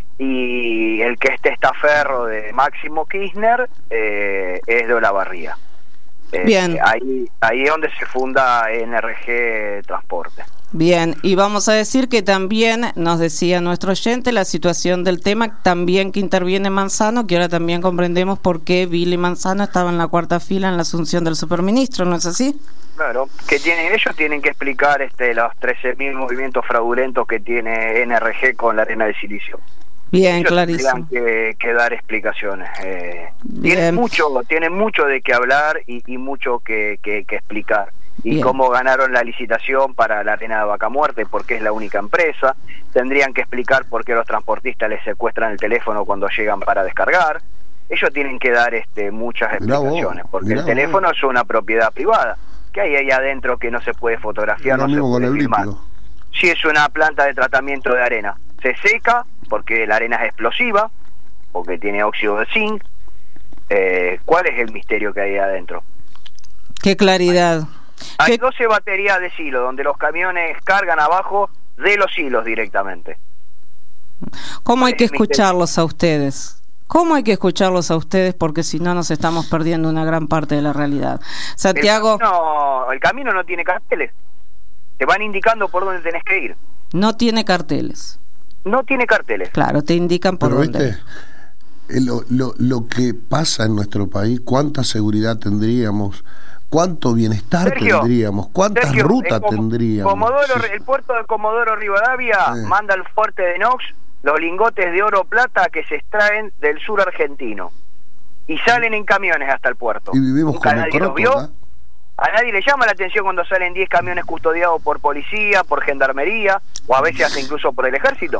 y el que es testaferro de Máximo Kirchner eh, es de Olavarría. Eh, Bien. Ahí, ahí es donde se funda N R G Transporte. Bien, y vamos a decir que también nos decía nuestro oyente la situación del tema, también que interviene Manzano, que ahora también comprendemos por qué Billy Manzano estaba en la cuarta fila en la asunción del superministro, ¿no es así? Claro, que tienen ellos tienen que explicar este los trece mil movimientos fraudulentos que tiene N R G con la arena de silicio. Bien, ellos clarísimo. Tendrán que, que dar explicaciones. Eh, tienen mucho, tienen mucho de qué hablar y, y mucho que, que, que explicar. Y Bien. Cómo ganaron la licitación para la arena de Vaca Muerte, porque es la única empresa. Tendrían que explicar por qué los transportistas les secuestran el teléfono cuando llegan para descargar. Ellos tienen que dar este muchas explicaciones, vos, porque el teléfono vos. Es una propiedad privada. ¿Qué hay ahí adentro que no se puede fotografiar, no se puede filmar? Si es una planta de tratamiento de arena, se seca porque la arena es explosiva, porque tiene óxido de zinc. Eh, ¿Cuál es el misterio que hay adentro? Qué claridad. Hay ¿Qué? doce baterías de silo donde los camiones cargan abajo de los hilos directamente. ¿Cómo hay que escucharlos a ustedes? ¿Cómo hay que escucharlos a ustedes? Porque si no nos estamos perdiendo una gran parte de la realidad. Santiago... El camino, el camino no tiene carteles. Te van indicando por dónde tenés que ir. No tiene carteles. No tiene carteles. Claro, te indican por Pero dónde. Viste, lo, lo, lo que pasa en nuestro país, cuánta seguridad tendríamos, cuánto bienestar Sergio, tendríamos, cuántas Sergio, rutas Com tendríamos. Comodoro, sí. El puerto de Comodoro Rivadavia eh. manda al fuerte de Knox los lingotes de oro plata que se extraen del sur argentino y salen en camiones hasta el puerto. Y vivimos ¿Nunca con nadie el los vio? ¿verdad? A nadie le llama la atención cuando salen diez camiones custodiados por policía, por gendarmería, o a veces hasta incluso por el ejército.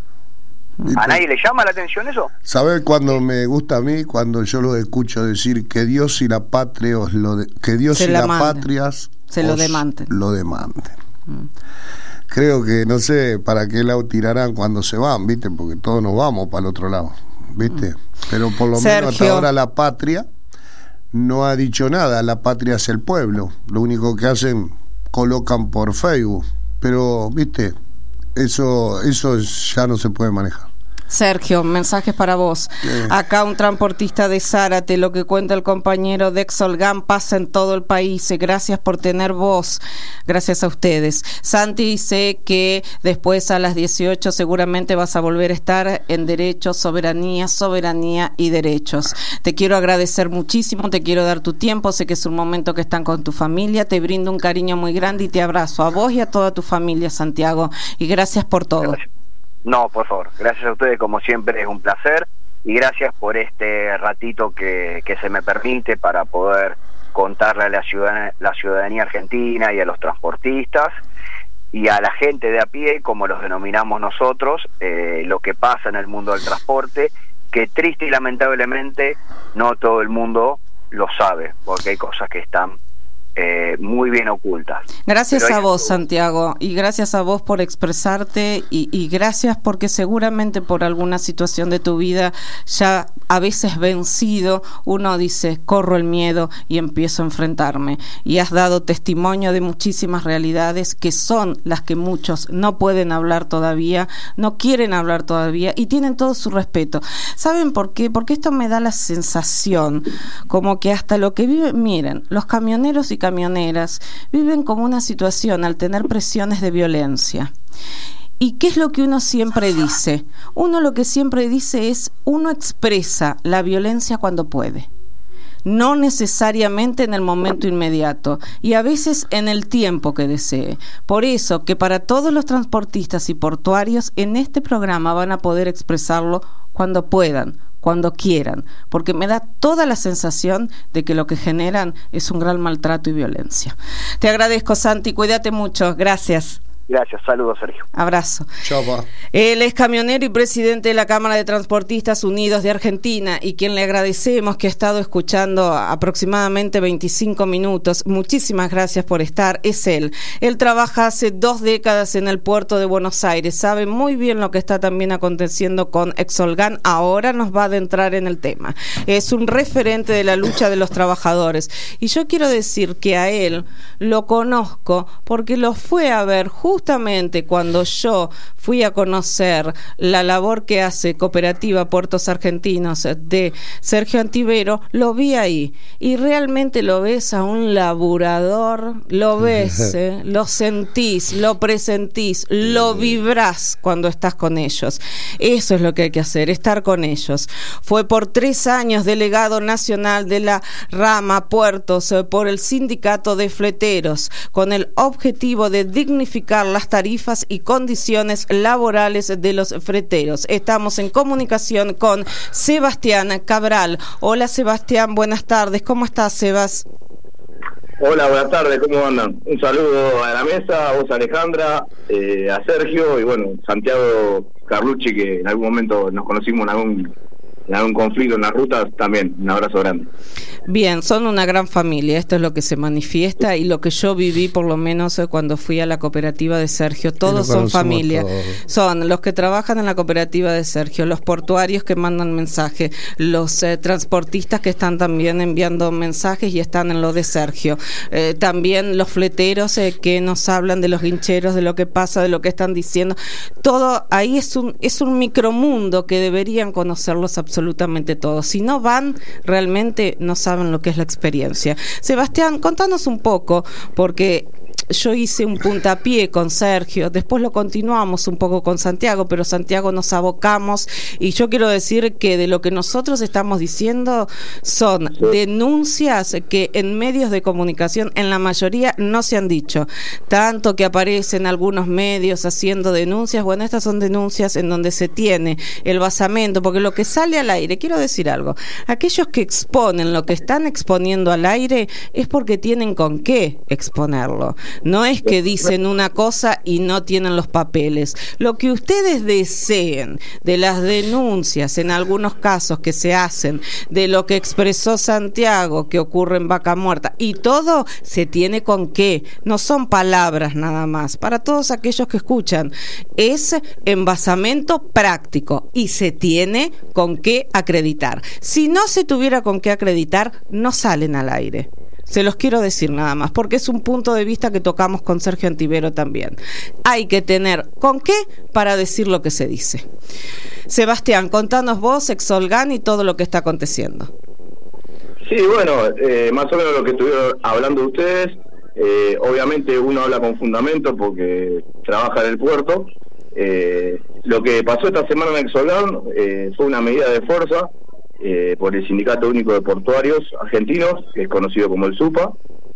¿A nadie le llama la atención eso? ¿Sabes cuándo me gusta a mí? Cuando yo lo escucho decir que Dios y la patria os lo de, que Dios Se y la las manden. patrias Se lo os demanden. lo demanden. Mm. Creo que no sé para qué lado tirarán cuando se van, ¿viste? Porque todos nos vamos para el otro lado, ¿viste? Pero por lo Sergio. menos hasta ahora la patria no ha dicho nada. La patria es el pueblo. Lo único que hacen, colocan por Facebook. Pero, ¿viste? Eso, eso ya no se puede manejar. Sergio, mensajes para vos. Eh. Acá un transportista de Zárate, lo que cuenta el compañero de Exolgan pasa en todo el país. Gracias por tener voz. Gracias a ustedes. Santi dice que después a las dieciocho seguramente vas a volver a estar en Derechos, Soberanía, Soberanía y Derechos. Te quiero agradecer muchísimo, te quiero dar tu tiempo. Sé que es un momento que están con tu familia. Te brindo un cariño muy grande y te abrazo a vos y a toda tu familia, Santiago. Y gracias por todo. Gracias. No, por favor, gracias a ustedes, como siempre es un placer, y gracias por este ratito que, que se me permite para poder contarle a la ciudadanía, la ciudadanía argentina y a los transportistas y a la gente de a pie, como los denominamos nosotros, eh, lo que pasa en el mundo del transporte, que triste y lamentablemente no todo el mundo lo sabe, porque hay cosas que están Eh, muy bien ocultas. Gracias Pero a hay- vos, Santiago, y gracias a vos por expresarte y, y gracias porque seguramente por alguna situación de tu vida ya a veces vencido, uno dice, corro el miedo y empiezo a enfrentarme. Y has dado testimonio de muchísimas realidades que son las que muchos no pueden hablar todavía, no quieren hablar todavía y tienen todo su respeto. ¿Saben por qué? Porque esto me da la sensación como que hasta lo que viven, miren, los camioneros y camioneras viven como una situación al tener presiones de violencia. ¿Y qué es lo que uno siempre dice? Uno lo que siempre dice es, uno expresa la violencia cuando puede. No necesariamente en el momento inmediato y a veces en el tiempo que desee. Por eso que para todos los transportistas y portuarios en este programa van a poder expresarlo cuando puedan, cuando quieran, porque me da toda la sensación de que lo que generan es un gran maltrato y violencia. Te agradezco, Santi, cuídate mucho, gracias. Gracias, saludos, Sergio. Abrazo. Chapa. Él es camionero y presidente de la Cámara de Transportistas Unidos de Argentina y quien le agradecemos que ha estado escuchando aproximadamente veinticinco minutos. Muchísimas gracias por estar. Es él. Él trabaja hace dos décadas en el puerto de Buenos Aires. Sabe muy bien lo que está también aconteciendo con Exolgan. Ahora nos va a adentrar en el tema. Es un referente de la lucha de los trabajadores. Y yo quiero decir que a él lo conozco porque lo fue a ver justamente Justamente cuando yo fui a conocer la labor que hace Cooperativa Puertos Argentinos de Sergio Antivero, lo vi ahí y realmente lo ves a un laburador, lo ves, ¿eh? Lo sentís, lo presentís, lo vibrás cuando estás con ellos. Eso es lo que hay que hacer, estar con ellos. Fue por tres años delegado nacional de la rama Puertos eh, por el Sindicato de Fleteros, con el objetivo de dignificar las tarifas y condiciones laborales de los freteros. Estamos en comunicación con Sebastián Cabral. Hola, Sebastián, buenas tardes. ¿Cómo estás, Sebas? Hola, buenas tardes, ¿cómo andan? Un saludo a la mesa, a vos, Alejandra, eh, a Sergio y bueno, Santiago Carlucci, que en algún momento nos conocimos en algún, en algún conflicto en las rutas, también, un abrazo grande. Bien, son una gran familia, esto es lo que se manifiesta y lo que yo viví por lo menos cuando fui a la cooperativa de Sergio, todos son familia, todos. Son los que trabajan en la cooperativa de Sergio, los portuarios que mandan mensaje, los eh, transportistas que están también enviando mensajes y están en lo de Sergio, eh, también los fleteros eh, que nos hablan de los guincheros, de lo que pasa, de lo que están diciendo, todo ahí es un, es un micromundo que deberían conocerlos absolutamente todos, si no van realmente no saben lo que es la experiencia. Sebastián, contanos un poco, porque yo hice un puntapié con Sergio, después lo continuamos un poco con Santiago, pero Santiago nos abocamos, y yo quiero decir que de lo que nosotros estamos diciendo son denuncias que en medios de comunicación en la mayoría no se han dicho, tanto que aparecen algunos medios haciendo denuncias. Bueno, estas son denuncias en donde se tiene el basamento, porque lo que sale al aire, quiero decir algo, aquellos que exponen lo que están exponiendo al aire es porque tienen con qué exponerlo, no es que dicen una cosa y no tienen los papeles. Lo que ustedes deseen de las denuncias en algunos casos que se hacen, de lo que expresó Santiago que ocurre en Vaca Muerta, y todo se tiene con qué, no son palabras nada más, para todos aquellos que escuchan, es envasamento práctico y se tiene con qué acreditar. Si no se tuviera con qué acreditar, no salen al aire. Se los quiero decir nada más, porque es un punto de vista que tocamos con Sergio Antivero también. Hay que tener con qué para decir lo que se dice. Sebastián, contanos vos, Exolgan y todo lo que está aconteciendo. Sí, bueno, eh, más o menos lo que estuvieron hablando ustedes. Eh, obviamente uno habla con fundamento porque trabaja en el puerto. Eh, lo que pasó esta semana en Exolgan eh, fue una medida de fuerza eh, por el Sindicato Único de Portuarios Argentinos, que es conocido como el SUPA.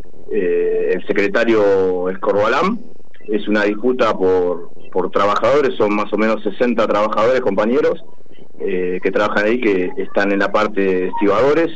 Eh, el secretario es Corbalán. Es una disputa por, por trabajadores, son más o menos sesenta trabajadores, compañeros, eh, que trabajan ahí, que están en la parte de estibadores.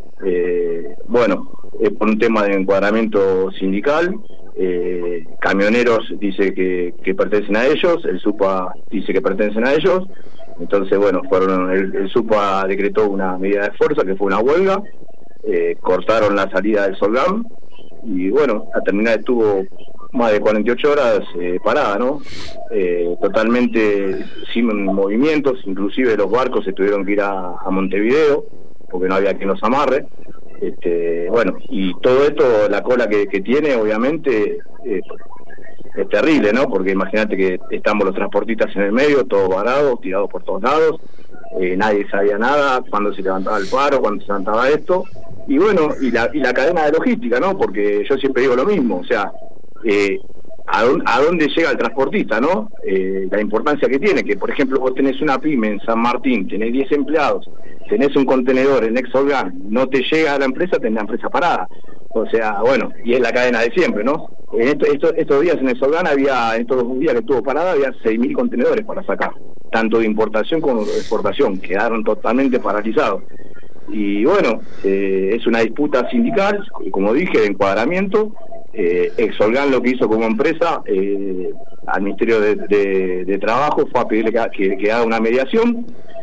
Eh, bueno, eh, por un tema de encuadramiento sindical. Eh, camioneros dice que, que pertenecen a ellos, el SUPA dice que pertenecen a ellos. Entonces, bueno, fueron el, el SUPA decretó una medida de fuerza que fue una huelga. Eh, cortaron la salida del Solgam y bueno, la terminal estuvo más de cuarenta y ocho horas eh, parada, ¿no? Eh, totalmente sin movimientos, inclusive los barcos se tuvieron que ir a, a Montevideo porque no había quien los amarre. Este, bueno, y todo esto, la cola que, que tiene, obviamente, eh, es terrible, ¿no? Porque imagínate que estamos los transportistas en el medio, todos varados, tirados por todos lados, eh, nadie sabía nada, cuándo se levantaba el paro, cuándo se levantaba esto, y bueno, y la, y la cadena de logística, ¿no? Porque yo siempre digo lo mismo, o sea, eh, ¿a, dónde, ¿a dónde llega el transportista, no? Eh, la importancia que tiene, que por ejemplo vos tenés una pyme en San Martín, tenés diez empleados, tenés un contenedor en Exolgan, no te llega a la empresa, tenés la empresa parada. O sea, bueno, y es la cadena de siempre, ¿no? En esto, esto, estos días en Exolgan había, en estos dos días que estuvo parada, había seis mil contenedores para sacar, tanto de importación como de exportación, quedaron totalmente paralizados. Y bueno, eh, es una disputa sindical, como dije, de encuadramiento. Eh, Exolgan lo que hizo como empresa eh, al Ministerio de, de, de Trabajo fue a pedirle que, que, que haga una mediación,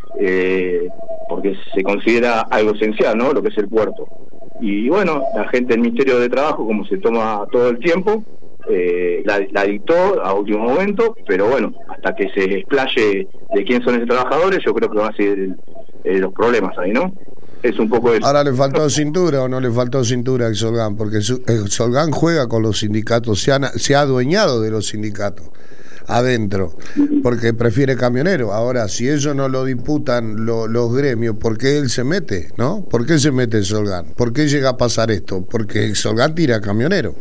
eh, porque se considera algo esencial, ¿no? Lo que es el puerto. Y bueno, la gente del Ministerio de Trabajo, como se toma todo el tiempo, eh, la, la dictó a último momento, pero bueno, hasta que se explaye de quién son esos trabajadores, yo creo que va a ser el, el, los problemas ahí, ¿no? Es un poco eso. Ahora, ¿le faltó cintura o no le faltó cintura a Exolgan? Porque Exolgan juega con los sindicatos, se, han, se ha adueñado de los sindicatos adentro, porque prefiere camionero. Ahora, si ellos no lo disputan lo, los gremios, ¿por qué él se mete? ¿No? ¿Por qué se mete Exolgan? ¿Por qué llega a pasar esto? Porque Exolgan tira camionero.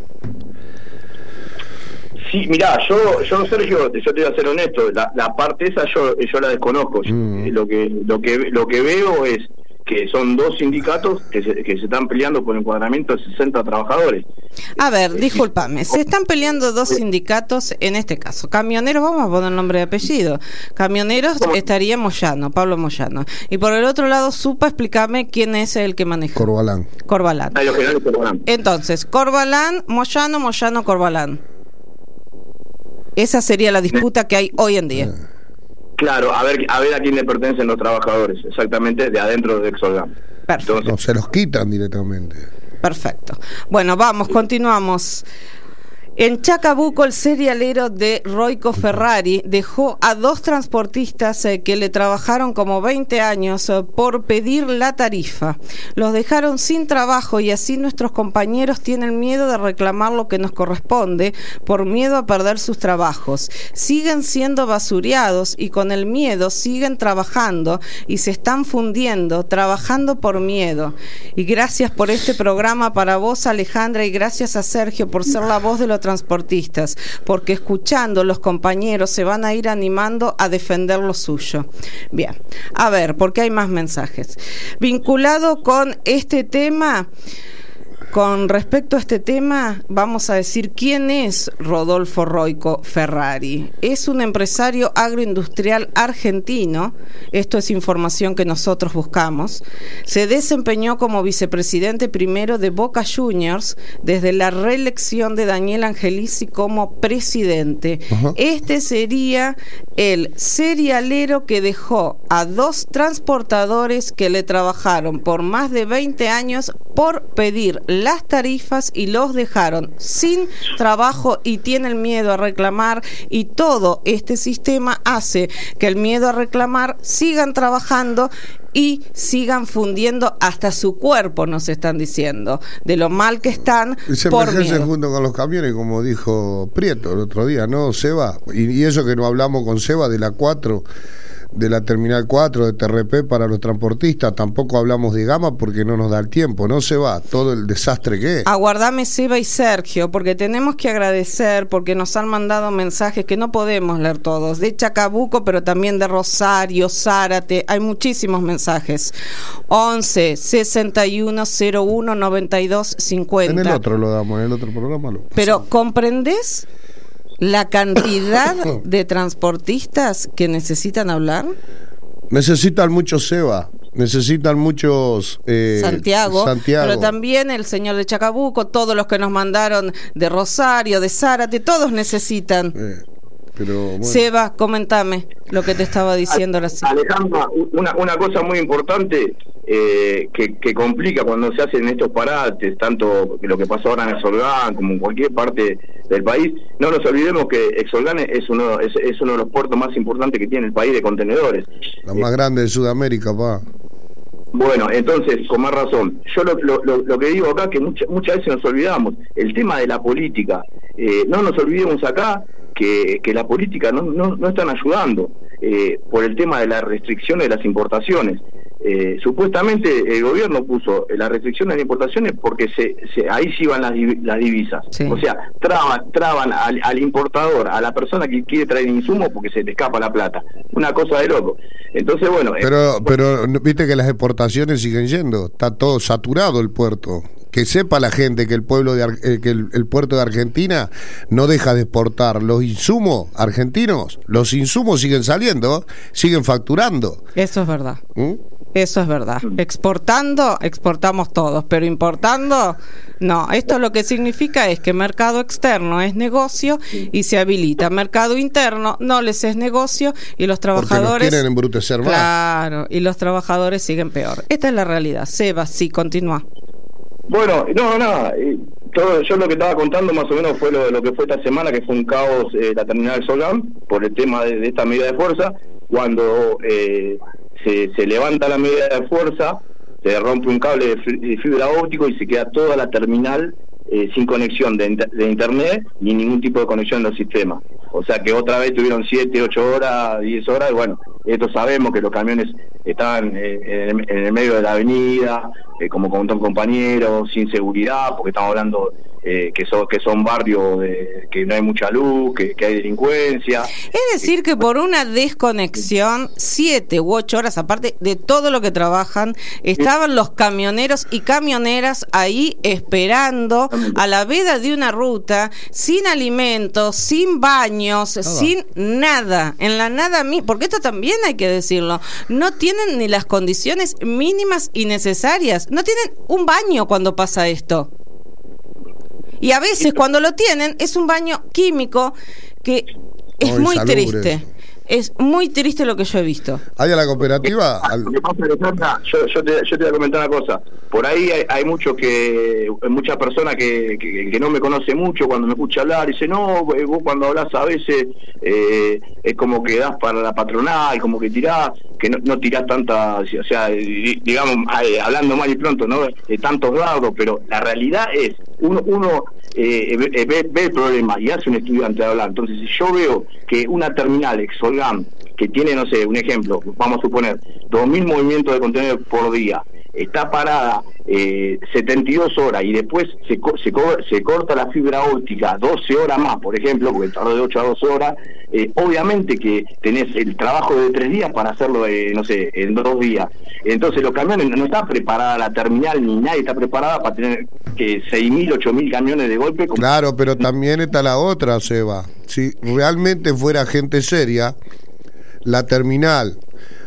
Sí, mirá, yo, yo Sergio, yo te voy a ser honesto, la, la parte esa yo, yo la desconozco. Mm. Lo que, lo que, lo que veo es que son dos sindicatos que se, que se están peleando por el encuadramiento de sesenta trabajadores. A ver, discúlpame, se están peleando dos sindicatos en este caso. Camioneros, vamos a poner nombre y apellido. Camioneros estaría Moyano, Pablo Moyano. Y por el otro lado, Supa, explícame quién es el que maneja. Corbalán. Corbalán. Ah, los generales Corbalán. Entonces, Corbalán, Moyano, Moyano, Corbalán. Esa sería la disputa que hay hoy en día. Claro, a ver a ver a quién le pertenecen los trabajadores, exactamente, de adentro de Exolgan. Perfecto. No, se los quitan directamente. Perfecto. Bueno, vamos, continuamos. En Chacabuco, el serialero de Roico Ferrari dejó a dos transportistas eh, que le trabajaron como veinte años eh, por pedir la tarifa. Los dejaron sin trabajo y así nuestros compañeros tienen miedo de reclamar lo que nos corresponde por miedo a perder sus trabajos. Siguen siendo basureados y con el miedo siguen trabajando y se están fundiendo, trabajando por miedo. Y gracias por este programa para vos, Alejandra, y gracias a Sergio por ser la voz de los transportistas, porque escuchando los compañeros se van a ir animando a defender lo suyo. Bien, a ver, porque hay más mensajes. Vinculado con este tema... Con respecto a este tema, vamos a decir quién es Rodolfo Roico Ferrari. Es un empresario agroindustrial argentino, esto es información que nosotros buscamos. Se desempeñó como vicepresidente primero de Boca Juniors desde la reelección de Daniel Angelici como presidente. Uh-huh. Este sería el serialero que dejó a dos transportadores que le trabajaron por más de veinte años por pedir las tarifas y los dejaron sin trabajo y tienen miedo a reclamar, y todo este sistema hace que el miedo a reclamar sigan trabajando y sigan fundiendo hasta su cuerpo, nos están diciendo, de lo mal que están. Y se por envejecen junto con los camiones, como dijo Prieto el otro día, ¿no, Seba? Y, y eso que no hablamos con Seba de la cuatro, de la Terminal cuatro, de T R P para los transportistas, tampoco hablamos de Gama porque no nos da el tiempo, ¿no, Seba? Todo el desastre que es. Aguardame, Seba y Sergio, porque tenemos que agradecer, porque nos han mandado mensajes que no podemos leer todos, de Chacabuco, pero también de Rosario, Zárate, hay muchísimos mensajes. once, sesenta y uno, cero uno, noventa y dos, cincuenta. En el otro lo damos, en el otro programa lo pasamos. Pero, ¿comprendés la cantidad de transportistas que necesitan hablar? Necesitan muchos, Seba, necesitan muchos eh, Santiago, Santiago, pero también el señor de Chacabuco, todos los que nos mandaron de Rosario, de Zárate, todos necesitan. Eh, pero, bueno. Seba, comentame lo que te estaba diciendo la señora. Alejandra, una, una cosa muy importante eh, que, que complica cuando se hacen estos parates, tanto lo que pasó ahora en Exolgan como en cualquier parte del país, no nos olvidemos que Exolgan es uno, es, es uno de los puertos más importantes que tiene el país de contenedores. La más eh, grande de Sudamérica, pa. Bueno, entonces, con más razón, yo lo, lo, lo que digo acá, que mucha, muchas veces nos olvidamos, el tema de la política, eh, no nos olvidemos acá que, que la política no, no, no están ayudando eh, por el tema de las restricciones de las importaciones. Eh, supuestamente el gobierno puso las restricciones de importaciones porque se, se ahí sí van las, las divisas, sí. O sea, traban, traban al, al importador, a la persona que quiere traer insumos porque se le escapa la plata, una cosa de loco. Entonces, bueno, pero, eh, pero viste que las exportaciones siguen yendo, está todo saturado el puerto. Que sepa la gente que el pueblo de eh, que el, el puerto de Argentina no deja de exportar los insumos argentinos, los insumos siguen saliendo, siguen facturando. Eso es verdad. ¿Mm? Eso es verdad. Exportando, exportamos todos, pero importando, no. Esto lo que significa es que mercado externo es negocio y se habilita. Mercado interno no les es negocio y los trabajadores... Porque nos quieren embrutecer más. Claro, y los trabajadores siguen peor. Esta es la realidad. Seba, sí, continúa. Bueno, no, nada, eh, todo, yo lo que estaba contando más o menos fue lo, lo que fue esta semana, que fue un caos eh, la terminal Exolgan por el tema de, de esta medida de fuerza. Cuando eh, se, se levanta la medida de fuerza, se rompe un cable de fibra óptico y se queda toda la terminal eh, sin conexión de, de internet ni ningún tipo de conexión en los sistemas. O sea que otra vez tuvieron siete, ocho horas, diez horas, y bueno, esto sabemos que los camiones estaban eh, en, el, en el medio de la avenida, eh, como contó un compañero, sin seguridad, porque estamos hablando eh, que, son, que son barrios de, que no hay mucha luz, que, que hay delincuencia. Es decir, que por una desconexión, siete u ocho horas, aparte de todo lo que trabajan, estaban los camioneros y camioneras ahí esperando a la veda de una ruta, sin alimentos, sin baños, nada. sin nada, en la nada misma, porque esto también hay que decirlo, no tienen ni las condiciones mínimas y necesarias, no tienen un baño cuando pasa esto. Y a veces cuando lo tienen es un baño químico que es oh, muy insalubre. triste. Es muy triste lo que yo he visto. ¿Hay a la cooperativa? Lo que pasa, Alejandra, yo, yo, te, yo te voy a comentar una cosa. Por ahí hay, hay muchos que, muchas personas que, que, que no me conocen mucho, cuando me escucha hablar, dicen, no, vos cuando hablas a veces eh, es como que das para la patronal, como que tirás, que no, no tirás tanta, o sea, digamos, hablando mal y pronto, ¿no? De tantos lados, pero la realidad es, uno, uno eh, ve, ve el problema y hace un estudiante de hablar. Entonces, si yo veo que una terminal Exolgan que tiene, no sé, un ejemplo, vamos a suponer, dos mil movimientos de contenedores por día, está parada eh, setenta y dos horas y después se, se, se corta la fibra óptica doce horas más, por ejemplo, porque tardó de ocho a doce horas, eh, obviamente que tenés el trabajo de tres días para hacerlo, eh, no sé, en dos días. Entonces los camiones, no está preparada la terminal ni nadie está preparada para tener que seis mil, ocho mil camiones de golpe. Como... Claro, pero también está la otra, Seba. Si realmente fuera gente seria, la terminal,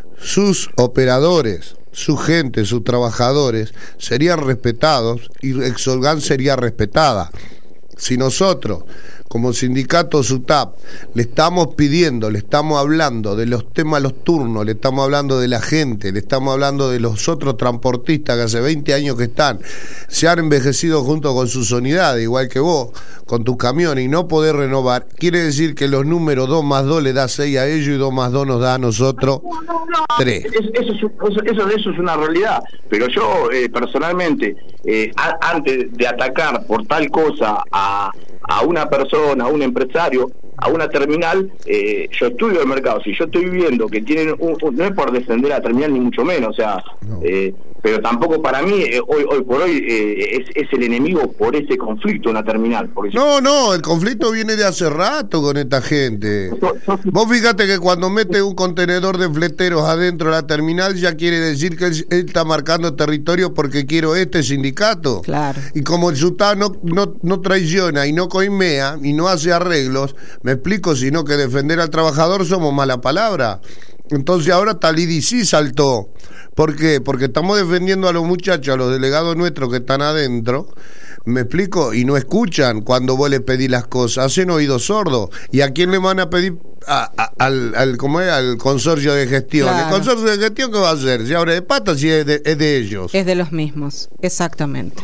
sus operadores, su gente, sus trabajadores serían respetados y Exolgan sería respetada. Si nosotros, como sindicato SUTAP, le estamos pidiendo, le estamos hablando de los temas, los turnos, le estamos hablando de la gente, le estamos hablando de los otros transportistas que hace veinte años que están, se han envejecido junto con sus unidades, igual que vos, con tus camiones, y no poder renovar, quiere decir que los números dos más dos le da seis a ellos y dos más dos nos da a nosotros tres. Eso, eso, eso, eso, eso es una realidad, pero yo eh, personalmente, eh, a, antes de atacar por tal cosa a, a una persona, a un empresario, a una terminal, eh, yo estudio el mercado. Si yo estoy viendo que tienen un, un, no es por defender a la terminal ni mucho menos, o sea, no. eh, pero tampoco para mí eh, hoy hoy por hoy eh, es, es el enemigo por ese conflicto en la terminal. Porque no, no, el conflicto viene de hace rato con esta gente. Yo, yo, Vos fíjate que cuando mete un contenedor de fleteros adentro de la terminal ya quiere decir que él, él está marcando territorio porque quiero este sindicato. Claro. Y como el SUTA no, no, no traiciona y no coimea y no hace arreglos, me explico, sino que defender al trabajador somos mala palabra. Entonces ahora Talidi sí saltó. ¿Por qué? Porque estamos defendiendo a los muchachos, a los delegados nuestros que están adentro, me explico, y no escuchan cuando vos les pedís las cosas, hacen oídos sordos. ¿Y a quién le van a pedir? A, a, al, al, ¿cómo es? Al consorcio de gestión. Claro. ¿El consorcio de gestión qué va a hacer? ¿Si abre de patas? Si es de, es de ellos. Es de los mismos, exactamente.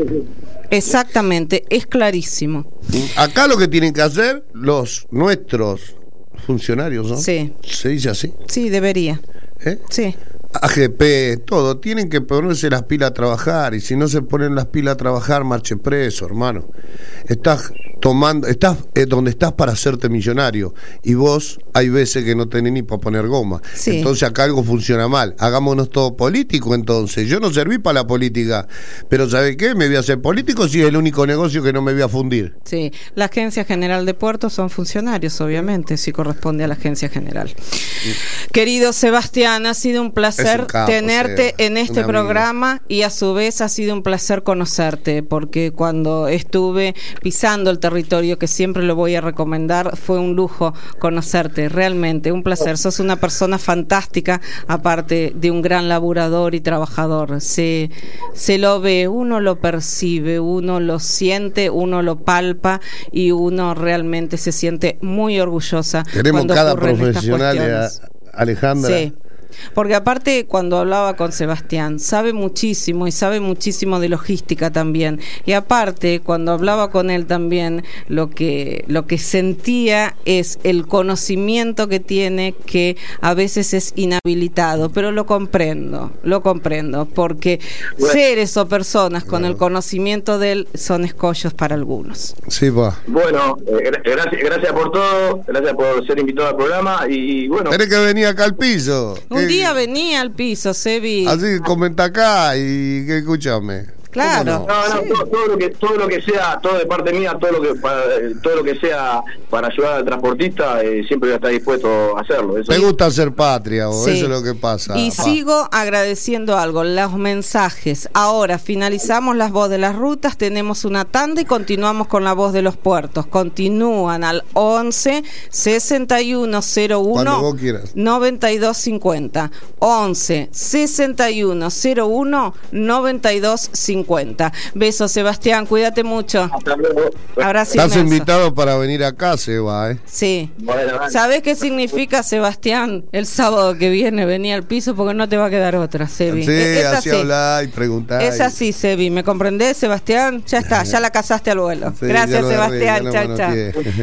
Exactamente, es clarísimo. Acá lo que tienen que hacer los nuestros funcionarios, ¿no? Sí. ¿Se dice así? Sí, debería. ¿Eh? Sí. A G P, todo, tienen que ponerse las pilas a trabajar, y si no se ponen las pilas a trabajar, marche preso, hermano. Estás tomando, estás eh, donde estás para hacerte millonario, y vos hay veces que no tenés ni para poner goma. Sí. Entonces acá algo funciona mal. Hagámonos todo político entonces. Yo no serví para la política, pero ¿sabe qué? Me voy a hacer político si es el único negocio que no me voy a fundir. Sí, la Agencia General de Puertos son funcionarios, obviamente, si corresponde a la Agencia General. Sí. Querido Sebastián, ha sido un placer un capo, tenerte sea, en este programa y a su vez ha sido un placer conocerte, porque cuando estuve pisando el territorio, que siempre lo voy a recomendar, fue un lujo conocerte, realmente un placer. Sos una persona fantástica, aparte de un gran laburador y trabajador. Se, se lo ve, uno lo percibe, uno lo siente, uno lo palpa y uno realmente se siente muy orgullosa. Queremos cada profesional, Alejandra. Sí. Porque aparte, cuando hablaba con Sebastián, sabe muchísimo y sabe muchísimo de logística también. Y aparte, cuando hablaba con él también, lo que lo que sentía es el conocimiento que tiene, que a veces es inhabilitado, pero lo comprendo, lo comprendo, porque bueno, seres o personas con bueno. el conocimiento de él son escollos para algunos. Sí, va. Bueno, eh, gracias, gracias por todo, gracias por ser invitado al programa y bueno. Tenés que venir acá al piso. Un día venía al piso, Sebi. Así que comenta acá y que escúchame. Claro. No, no, sí. todo, todo lo que todo lo que sea, todo de parte mía, todo lo que para, todo lo que sea para ayudar al transportista, eh, siempre voy a estar dispuesto a hacerlo. Eso Me es. gusta ser patria, o sí. eso es lo que pasa. Y ah. sigo agradeciendo algo, los mensajes. Ahora finalizamos las voz de las rutas, tenemos una tanda y continuamos con la voz de los puertos. Continúan al once sesenta y uno cero uno noventa y dos cincuenta. once sesenta y uno cero uno noventa y dos cincuenta. Besos, Sebastián, cuídate mucho. Abrazo. Estás inmenso. Invitado para venir acá, Seba, ¿eh? Sí. Bueno, ¿sabés qué significa, Sebastián? El sábado que viene venía al piso porque no te va a quedar otra, Sebi. Sí, es así hablar y preguntar. Es así, Sebi. ¿Me comprendés, Sebastián? Ya está, ya la casaste al vuelo. Sí, gracias, Sebastián. Chao, chao.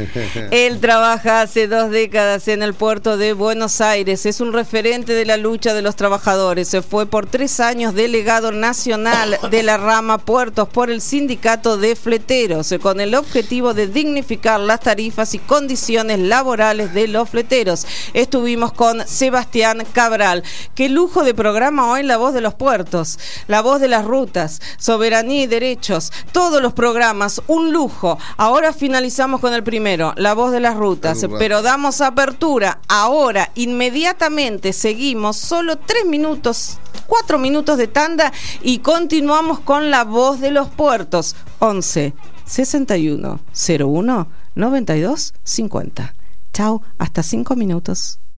Él trabaja hace dos décadas en el puerto de Buenos Aires. Es un referente de la lucha de los trabajadores. Se fue por tres años delegado nacional de la rama Puertos por el Sindicato de Fleteros, con el objetivo de dignificar las tarifas y condiciones laborales de los fleteros. Estuvimos con Sebastián Cabral. Qué lujo de programa hoy, La Voz de los Puertos, La Voz de las Rutas, Soberanía y Derechos, todos los programas, un lujo. Ahora finalizamos con el primero, La Voz de las Rutas, pero damos apertura ahora, inmediatamente seguimos, solo tres minutos, cuatro minutos de tanda y continuamos con La Voz de los Puertos. once sesenta y uno cero uno noventa y dos cincuenta. Chao, hasta cinco minutos.